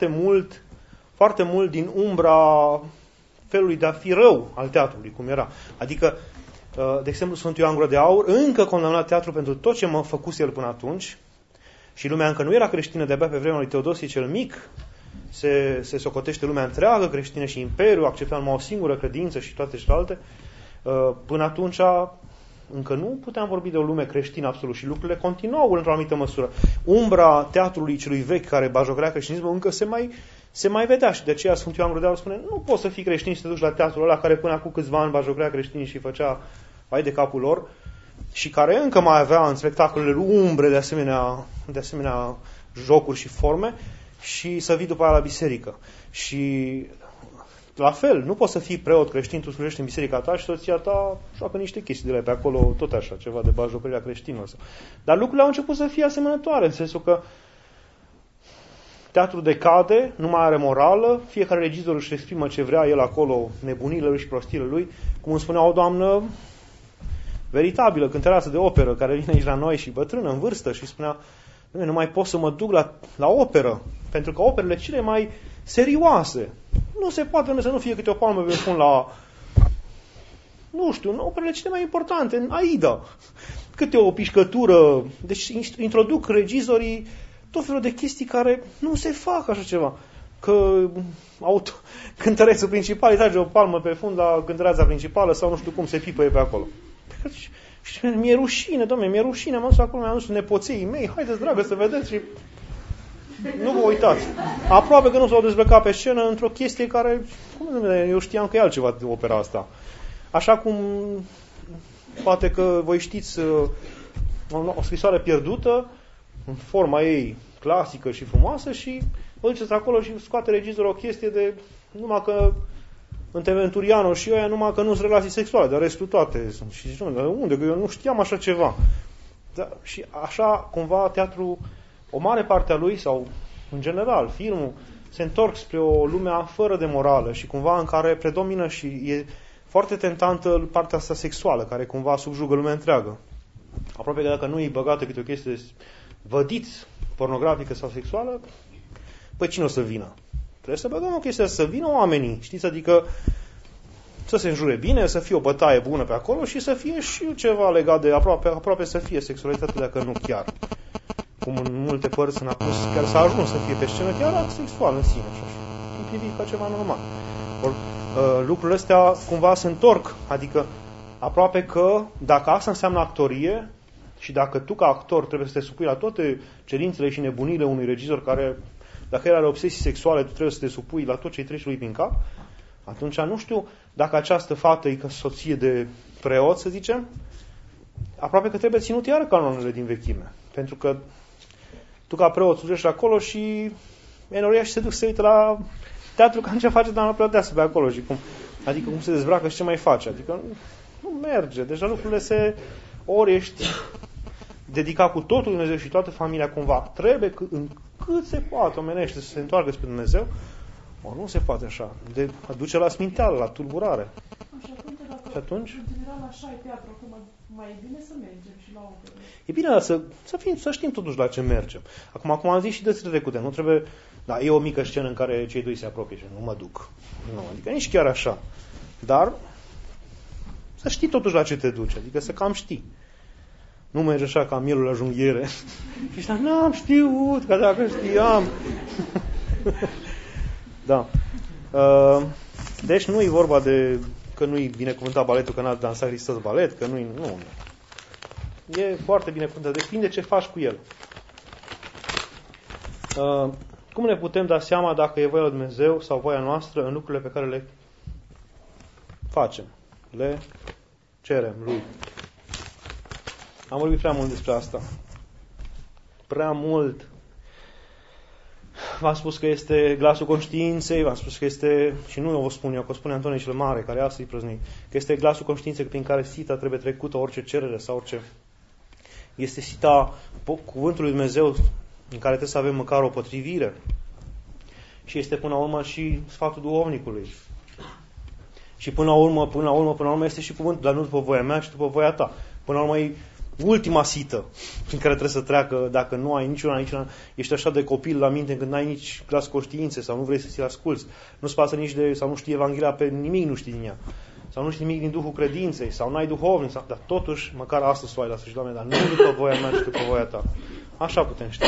foarte mult din umbra felului de a fi rău al teatrului, cum era. Adică, de exemplu, Sfântul Ioan Gură de Aur încă condamna teatrul pentru tot ce făcuse el până atunci și lumea încă nu era creștină, de-abia pe vremea lui Teodosie cel Mic se socotește lumea întreagă creștină și imperiul accepta numai o singură credință și toate celelalte. Până atunci încă nu puteam vorbi de o lume creștină absolut și lucrurile continuau într-o anumită măsură. Umbra teatrului celui vechi care bajocrea creștinismul încă se mai vedea și de aceea Sfântul Ioan Gură de Aur spune, nu poți să fii creștin și să te duci la teatrul ăla care până acum câțiva ani bajocrea creștinii și făcea vai de capul lor și care încă mai avea în spectacolele umbre de asemenea jocuri și forme și să vii după aia la biserică. Și la fel, nu poți să fii preot creștin, tu slujești în biserica ta și soția ta joacă niște chestii de la pe acolo, tot așa, ceva de bajocăria creștinilor. Dar lucrurile au început să fie asemănătoare, în sensul că teatrul decade, nu mai are morală, fiecare regizor își exprimă ce vrea el acolo, nebunile lui și prostiile lui, cum îmi spunea o doamnă veritabilă, cântăreață de operă, care vine aici la noi și bătrână, în vârstă, și spunea, nu mai pot să mă duc la operă, pentru că operele cele mai serioase, nu se poate să nu fie câte o palmă pe fund la, nu știu, operele cele mai importante, în Aida, câte o pișcătură, deci introduc regizorii tot felul de chestii care nu se fac așa ceva. Că cântărețul principal îi trage o palmă pe fund la cântăreața principală sau nu știu cum se pipăie pe acolo. Și mi-e rușine, dom'le, mi-e rușine, am dus acolo, mi-am dus nepoții mei, haideți, dragă, să vedeți și nu vă uitați. Aproape că nu s-au dezbrăcat pe scenă într-o chestie care, eu știam că e altceva de opera asta. Așa cum poate că voi știți o scrisoare pierdută, în forma ei clasică și frumoasă și vă duceți acolo și scoate regizorul o chestie de numai că între Venturiano și ăia numai că nu sunt relații sexuale, dar restul toate sunt. Și zici, unde? Că eu nu știam așa ceva. Da, și așa, cumva, teatru, o mare parte a lui, sau în general, filmul, se întorc spre o lume fără de morală și cumva în care predomină și e foarte tentantă partea asta sexuală, care cumva subjugă lumea întreagă. Aproape că dacă nu e băgată câte o chestie vădiți, pornografică sau sexuală, păi cine o să vină? Trebuie să băgăm o chestie, să vină oamenii, știți? Adică să se înjure bine, să fie o bătaie bună pe acolo și să fie și ceva legat de aproape să fie sexualitate, dacă nu chiar. Cum în multe părți în apus, chiar s-a ajuns să fie pe scenă chiar act sexual în sine, așa, și privit ca ceva normal. Lucrurile astea cumva se întorc, adică aproape că dacă asta înseamnă actorie și dacă tu ca actor trebuie să te supui la toate cerințele și nebunile unui regizor care, dacă el are obsesii sexuale, tu trebuie să te supui la tot ce-i trece lui prin cap, atunci nu știu dacă această fată e soție de preot, să zicem, aproape că trebuie ținut iară canonele din vechime. Pentru că tu ca preot slujești acolo și enoria și se duc să uită la teatru ca ce face doamna preoteasă pe acolo și adică cum se dezbracă și ce mai face. Adică nu merge. Deja lucrurile ori ești dedicat cu totul Dumnezeu și toată familia cumva. Trebuie cât se poate omenește să se întoarcă spre Dumnezeu. Nu se poate așa. Aduce la sminteală, la tulburare. Și atunci? În general așa e teatru. Acum mai e bine să mergem și la operă. E bine, dar să știm totuși la ce mergem. Acum am zis și de trecute. Nu trebuie... Da, e o mică scenă în care cei doi se apropie și nu mă duc. Nu, adică nici chiar așa. Dar să știi totuși la ce te duci. Adică să cam știi. Nu mergi așa ca mielul la junghiere. Și zici, n-am știut, că dacă știam... Da. Deci nu e vorba de că nu-i binecuvântat baletul, că n-a dansat Hristos balet, că nu-i... Nu. E foarte binecuvântat. Depinde ce faci cu el. Cum ne putem da seama dacă e voia lui Dumnezeu sau voia noastră în lucrurile pe care le facem? Le cerem lui. Am vorbit prea mult despre asta. Prea mult. V-am spus că este glasul conștiinței, v-am spus că este, și nu o spun eu, că o spune Antonie cel Mare, care astăzi prăzni, că este glasul conștiinței prin care sita trebuie trecută orice cerere sau orice. Este sita cuvântului lui Dumnezeu în care trebuie să avem măcar o potrivire. Și este până la urmă și sfatul duhovnicului. Și până la urmă este și cuvântul, dar nu după voia mea, ci după voia ta. Până la urmă e ultima sită prin care trebuie să treacă, dacă nu ai niciuna, ești așa de copil la minte când n-ai nici glas conștiințe sau nu vrei să ți-l asculți, nu-ți pasă nici de, sau nu știi Evanghelia pe nimic, nu știi din ea, sau nu știi nimic din Duhul credinței, sau n-ai duhovnic, dar totuși, măcar asta să o ai la sfârșit, Doamne, dar nu după voia mea, ci după voia ta. Așa putem ști.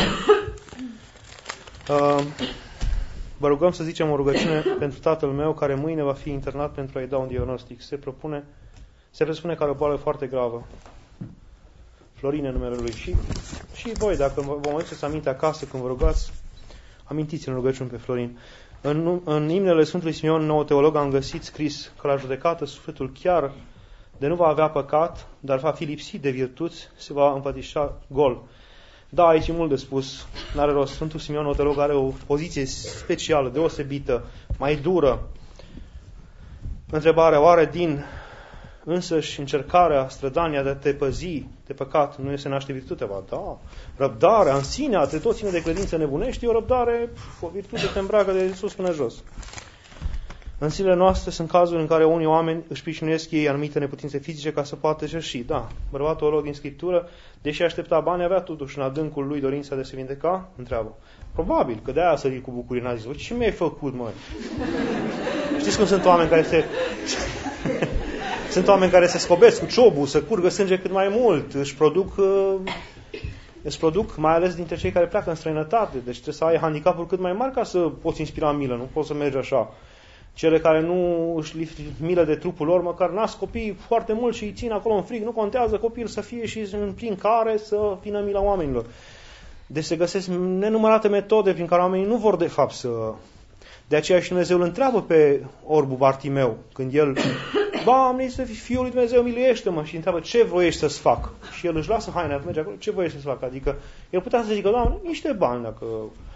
Vă rugăm să zicem o rugăciune pentru tatăl meu, care mâine va fi internat pentru a-i da un diagnostic. Se presupune că are o boală foarte gravă. Florine numele lui. Și voi, dacă vă mai duceți aminte acasă când vă rugați, amintiți-l în rugăciune pe Florin. În imnele Sfântului Simeon, nou teolog, am găsit scris că la judecată sufletul chiar de nu va avea păcat, dar va fi lipsit de virtuți, se va împătișa gol. Da, aici e mult de spus, n-are rost. Sfântul Simeon, nou teolog, are o poziție specială, deosebită, mai dură. Întrebarea, oare din însăși încercarea, strădania de a te păzi de păcat nu se naște virtutea? Ba da, răbdarea în sine, a tot ține de credință nebunești, e o răbdare, o virtute te îmbracă de sus până jos. În zilele noastre sunt cazuri în care unii oameni își pricinuiesc ei anumite neputințe fizice ca să poată cerși. Da, bărbatul olog din Scriptură, deși aștepta bani, avea totuși în adâncul lui dorința de se vindeca? Întreabă. Probabil, că de-aia a sărit cu bucurie, n-a zis, ce mi-ai făcut, măi? Știți cum sunt oameni care sunt oameni care se scobesc cu ciobul, să curgă sânge cât mai mult, își produc, mai ales dintre cei care pleacă în străinătate, deci trebuie să ai handicapuri cât mai mari ca să poți inspira milă, nu poți să mergi așa. Cele care nu își milă de trupul lor, măcar nasc copii foarte mult și îi țin acolo în frig, nu contează copil să fie și în plin care să vină mila oamenilor. Deci se găsesc nenumărate metode prin care oamenii nu vor de fapt să... De aceea și Dumnezeu îl întreabă pe orbul Bartimeu, când el, Doamne, să fii Fiul lui Dumnezeu, miluiește-mă, și întreabă, ce voiești să-ți fac? Și el își lasă haina, merge acolo, ce voiești să-ți fac? Adică el putea să zică, Doamne, niște bani, dacă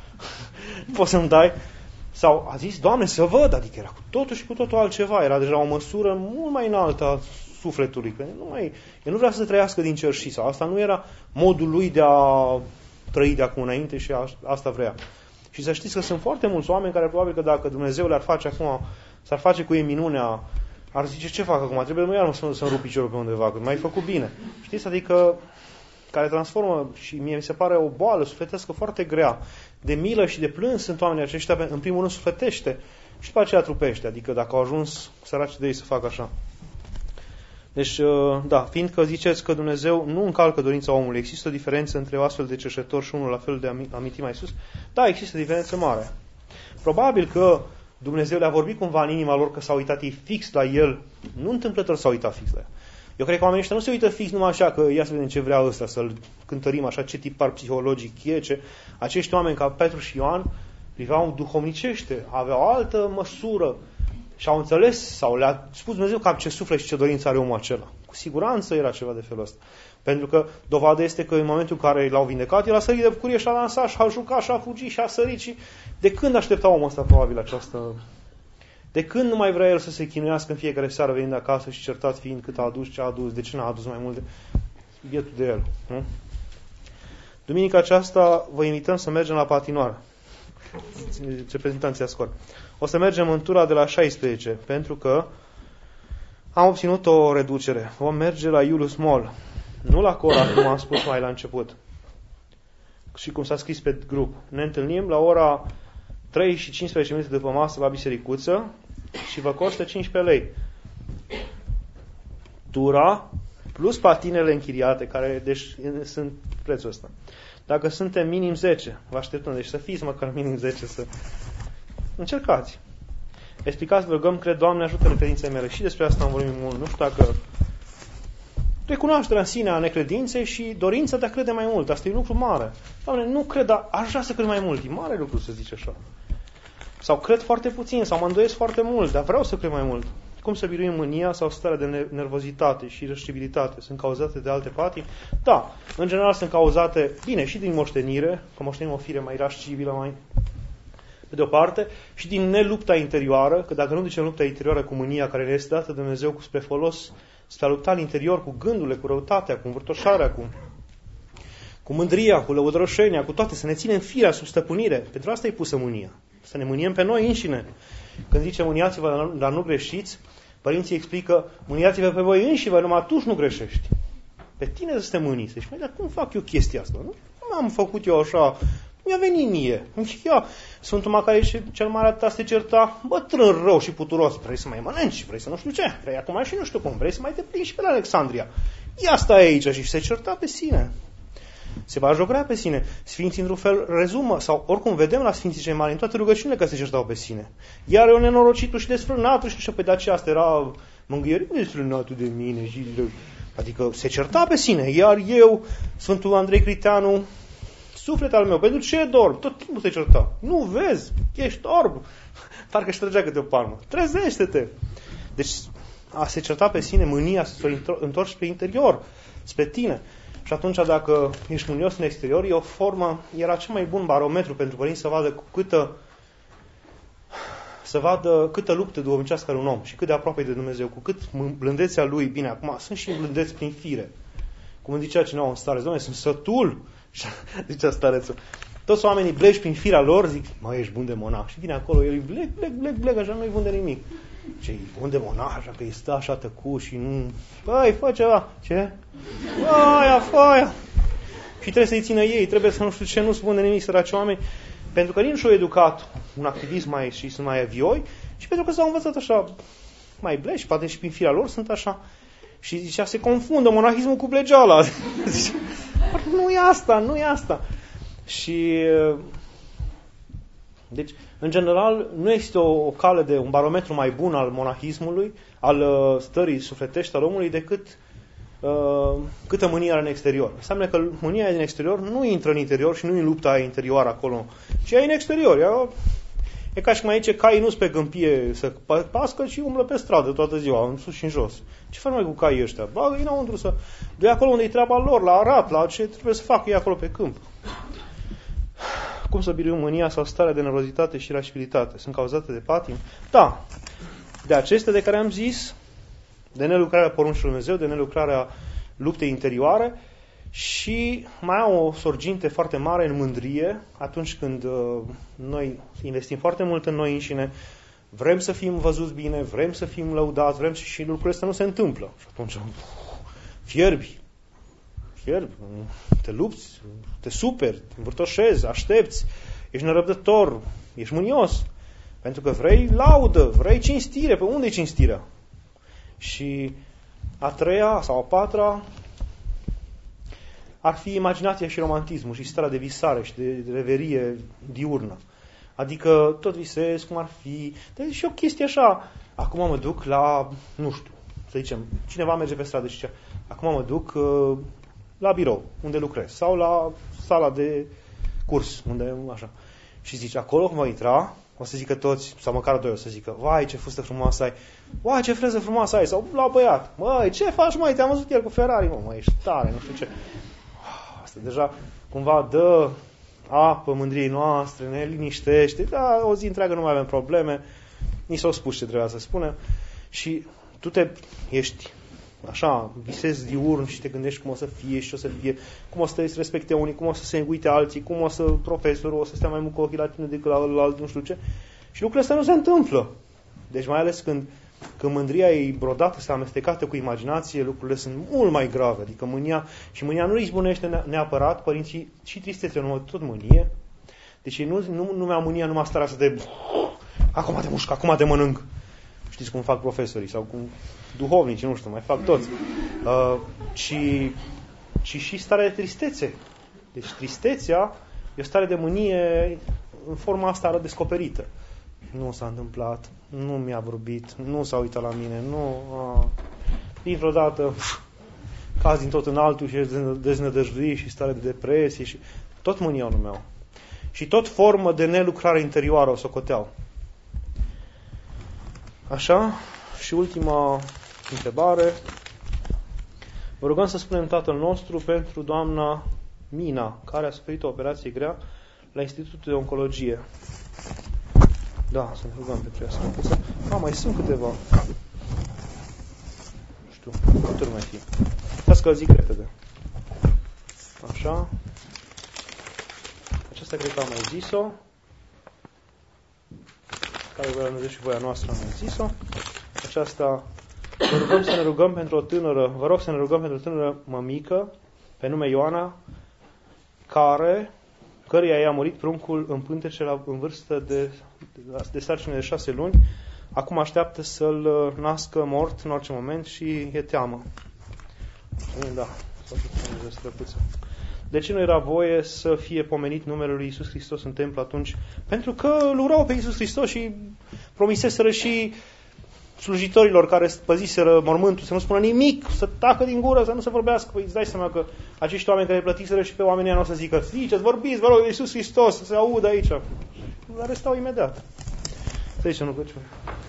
poți să-mi dai. Sau a zis, Doamne, să văd, adică era cu totul și cu totul altceva, era deja o măsură mult mai înaltă a sufletului, că el nu vrea să trăiască din cerșii, sau asta nu era modul lui de a trăi de acum înainte și asta vrea. Și să știți că sunt foarte mulți oameni care probabil că dacă Dumnezeu le-ar face acum, s-ar face cu ei minunea, ar zice, ce fac acum? Trebuie nu iar să-mi rup piciorul pe undeva, că m-ai făcut bine. Știți? Adică care transformă, și mie mi se pare o boală sufletească foarte grea. De milă și de plâns sunt oamenii aceștia, în primul rând sufletește și după aceea trupește. Adică dacă au ajuns săraci de ei să facă așa. Deci, da, fiindcă ziceți că Dumnezeu nu încalcă dorința omului, există o diferență între o astfel de cerșetor și unul la fel de amintit mai sus? Da, există o diferență mare. Probabil că Dumnezeu le-a vorbit cumva în inima lor că s-au uitat ei fix la el, nu întâmplător s-au uitat fix la el. Eu cred că oamenii ăștia nu se uită fix numai așa, că ia să vedem ce vrea ăsta, să-l cântărim așa, ce tipar psihologic e, ce... Acești oameni ca Petru și Ioan priveau duhovnicește, aveau altă măsură și au înțeles, sau le-a spus Dumnezeu cam ce suflet și ce dorință are omul acela. Cu siguranță era ceva de felul ăsta. Pentru că dovada este că în momentul în care l-au vindecat, el a sărit de bucurie și a dansat și a jucat și a fugit și a sărit. Și de când aștepta omul ăsta probabil această... De când nu mai vrea el să se chinuiască în fiecare seară venind acasă și certat fiind cât a adus, ce a adus, de ce n-a adus mai multe? Bietul de el. Nu? Duminica aceasta vă invităm să mergem la patinoară. Reprezentanții Ascor. O să mergem în tura de la 16, pentru că am obținut o reducere. Vom merge la Iulius Mall. Nu la Cora, cum am spus mai la început. Și cum s-a scris pe grup. Ne întâlnim la ora 3 și 15 minute după masă la bisericuță și vă costă 15 lei. Tura plus patinele închiriate, care deci sunt prețul ăsta. Dacă suntem minim 10, vă așteptăm, deci să fiți măcar minim 10 să Încercați. Explicați, vă rugăm, cred, Doamne, ajută-ne credinței mele. Și despre asta am vorbit mult. Nu știu dacă recunoașterea în sine a necredinței și dorința de a crede mai mult. Asta e un lucru mare. Doamne, nu cred, dar aș vrea să cred mai mult. E mare lucru să zici așa. Sau cred foarte puțin, sau mă îndoiesc foarte mult, dar vreau să cred mai mult. Cum să biruim mânia sau starea de nervozitate și irascibilitate? Sunt cauzate de alte patimi? Da, în general sunt cauzate, bine, și din moștenire, că moștenim o fire mai irascibilă, mai pe de o parte, și din nelupta interioară, că dacă nu ducem lupta interioară cu mânia care ne este dată de Dumnezeu spre folos, spre a lupta în interior cu gândurile, cu răutatea, cu învârtoșarea, cu mândria, cu lăudăroșenia, cu toate, să ne ținem firea sub stăpânire. Pentru asta e pusă mânia. Să ne mâniem pe noi înșine. Când zice mâniați-vă, dar nu greșiți, părinții explică, mâniați-vă pe voi înși-vă, numai atunci nu greșești. Pe tine să te mâni. Să zici, dar cum fac eu chestia asta? Nu am făcut eu așa, mi-a venit mie. Ia, Sfântul Macariu cel Mare atâta se certa, bătrân rău și puturos, vrei să mai mănânci, vrei să nu știu ce, vrei acum și nu știu cum, vrei să mai te plimbi și pe la Alexandria. Ia stai aici și se certa pe sine. Se va jocrea pe sine. Sfinții, într-un fel, rezumă, sau oricum vedem la Sfinții cei Mari, în toate rugăciunile că se certau pe sine. Iar eu nenorocitul și desfrânatul și pe de aceea asta era mângâierit desfrânatul de mine. Adică se certa pe sine. Iar eu, Sfântul Andrei Criteanu, suflet al meu, pentru ce dorm? Tot timpul se certa. Nu vezi? Ești orb. Parcă își trăgea câte o palmă. Trezește-te! Deci a se certa pe sine, mânia, să se întorci spre interior, spre tine. Și atunci, dacă ești mânios în exterior, e o formă, era cel mai bun barometru pentru părinți să vadă câtă luptă duhovnicească are un om și cât de aproape de Dumnezeu, cu cât blândețea lui, bine, acum sunt și blândeți prin fire. Cum îmi zicea cineva în stare, Doamne, sunt sătul, zicea starețul. Toți oamenii blegi prin firea lor, zic, mă, ești bun de monah. Și vine acolo, el bleg, așa nu-i bun de nimic. Ce, e bun de monah, așa că îi stă așa tăcut și nu... Băi, fă ceva. Ce? Aia. Și trebuie să-i țină ei, trebuie să nu știu ce, nu spun de nimic, săraci oameni, pentru că nici nu și-au educat un activism mai și sunt mai avioi și pentru că s-au învățat așa mai bleși, poate și prin firea lor sunt așa. Și zicea, se confundă monahismul cu blegeala. Nu e asta. Și... Deci, în general, nu există o cale de un barometru mai bun al monahismului, al stării sufletești al omului, decât câtă mânie are în exterior. Înseamnă că mânia din exterior nu intră în interior și nu în lupta interioară acolo, ci e în exterior. E ca și cum aici caii nu-s pe câmpie să pască, ci umblă pe stradă toată ziua, în sus și în jos. Ce fac mai cu caii ăștia? Bagă-i înăuntru să... De acolo unde e treaba lor, la arat, la ce trebuie să facă ei acolo pe câmp. Cum să biruim mânia sau starea de nervozitate și irascibilitate? Sunt cauzate de patim? Da. De acestea de care am zis, de nelucrarea poruncilor Dumnezeu, de nelucrarea luptei interioare și mai au o sorginte foarte mare în mândrie atunci când noi investim foarte mult în noi înșine, vrem să fim văzuți bine, vrem să fim lăudați, vrem și lucrurile astea nu se întâmplă. Și atunci fierbi, te lupți, te superi, te învârtoșezi, aștepți, ești nerăbdător, ești mânios, pentru că vrei laudă, vrei cinstire. Pe unde e cinstirea? Și a treia sau a patra ar fi imaginația și romantismul și starea de visare și de reverie diurnă. Adică tot visez cum ar fi. Deci și o chestie așa. Acum mă duc la, nu știu, să zicem, cineva merge pe stradă și zice, acum mă duc la birou, unde lucrez, sau la sala de curs, unde așa. Și zice, acolo cum va intra, o să zică toți, sau măcar doi o să zică, vai, ce fustă frumoasă ai, vai, ce freză frumoasă ai, sau la băiat, măi, ce faci, măi, te-am văzut el cu Ferrari, mă, ești tare, nu știu ce. Asta deja cumva dă apă mândriei noastre, ne liniștește, da, o zi întreagă nu mai avem probleme, ni s-au spus ce trebuia să spunem și tu ești așa, visezi diurn și te gândești cum o să fie și ce o să fie, cum o să te respecte unii, cum o să se uite alții, cum o să profesorul o să stea mai mult cu ochii la tine decât la alt, nu știu ce. Și lucrurile astea nu se întâmplă. Deci mai ales când mândria e brodată, se amestecată cu imaginație, lucrurile sunt mult mai grave. Adică mânia nu izbunește neapărat, părinții și tristețea, nu tot mânie. Deci nu numea mânia numai starea asta de acum te mușc, acum te mănânc. Știți cum fac profesorii sau cum duhovnici, nu știu, mai fac toți. Ci și starea de tristețe. Deci tristețea e o stare de mânie în forma asta descoperită. Nu s-a întâmplat, nu mi-a vorbit, nu s-a uitat la mine, dintr-o dată caz din tot în altul și deznădăjduit și stare de depresie și tot mânionul meu. Și tot formă de nelucrare interioară o socoteau. Așa, și ultima întrebare. Vă rugăm să spunem Tatăl nostru pentru doamna Mina, care a suferit o operație grea la Institutul de Oncologie. Da, să ne rugăm pentru ea. Mai sunt câteva. Nu știu, câte ori mai fi. Las că zic repede. Așa. Aceasta cred că am mai zis-o. Care vă anunț și voia noastră am mai zis-o. Aceasta, vă rugăm să ne rugăm pentru o tânără, vă rog să ne rugăm pentru o tânără mămică, pe nume Ioana, căreia i-a murit pruncul în pântece în vârstă de sarcină de 6 luni. Acum așteaptă să-l nască mort în orice moment și e teamă. Da, de ce nu era voie să fie pomenit numele lui Iisus Hristos în templu atunci? Pentru că îl urau pe Iisus Hristos și promiseseră și slujitorilor care păziseră mormântul să nu spună nimic, să tacă din gură, să nu se vorbească. Păi îți dai seama că acești oameni care plătiseră și pe oamenii nu o să zică: ziceți, vorbiți, vă rog, Iisus Hristos, să se audă aici. Îl arestau imediat. Să zicem rugăciune.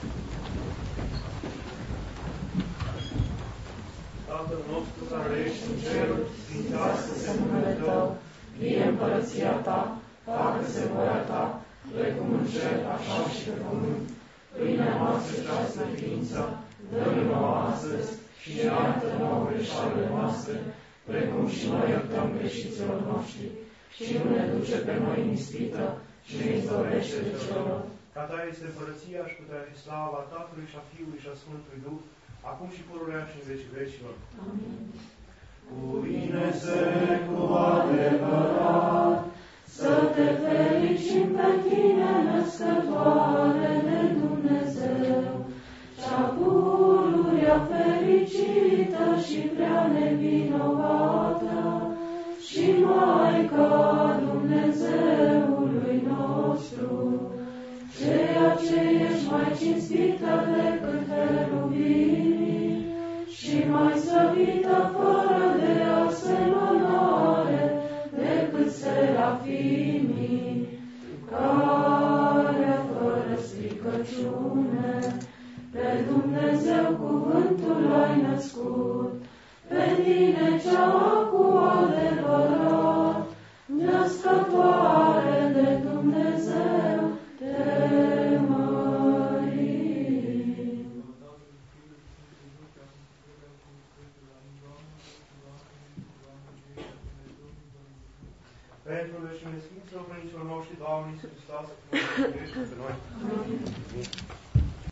Tatăl nostru care ești în ceruri, sfințească-se numele Tău, vie împărăția Ta, facă-se voia Ta, precum în cer, așa și pe pământ. Pâinea noastră cea de ființă, dă-ne nouă astăzi și iartă nouă greșalele noastre, precum și noi iertăm greșiților noștri. Și nu ne duce pe noi în ispită și ne izbăvește de cel rău. Ca Ta este împărăția și puterea și slava Tatălui și a Fiului și a Sfântului Duh, acum și pururea și în vecii vecilor. Amin. Cuvine-se cu adevărat, să te fericim pe Tine, născătoare de Dumnezeu, cea pururea fericită și prea nevinovată, și Maica Dumnezeului nostru, ceea ce ești mai cinstită decât heruvimii și mai slăvită fără de asemănare decât serafimii, care fără stricăciune pe Dumnezeu cuvântul ai născut, pe Tine cea cu adevărat, născătoare de Dumnezeu, te mărim. Pentru veșnicia Sfinților Părinților noștri, Doamne Iisus Hristos, să fie pe noi. Amin.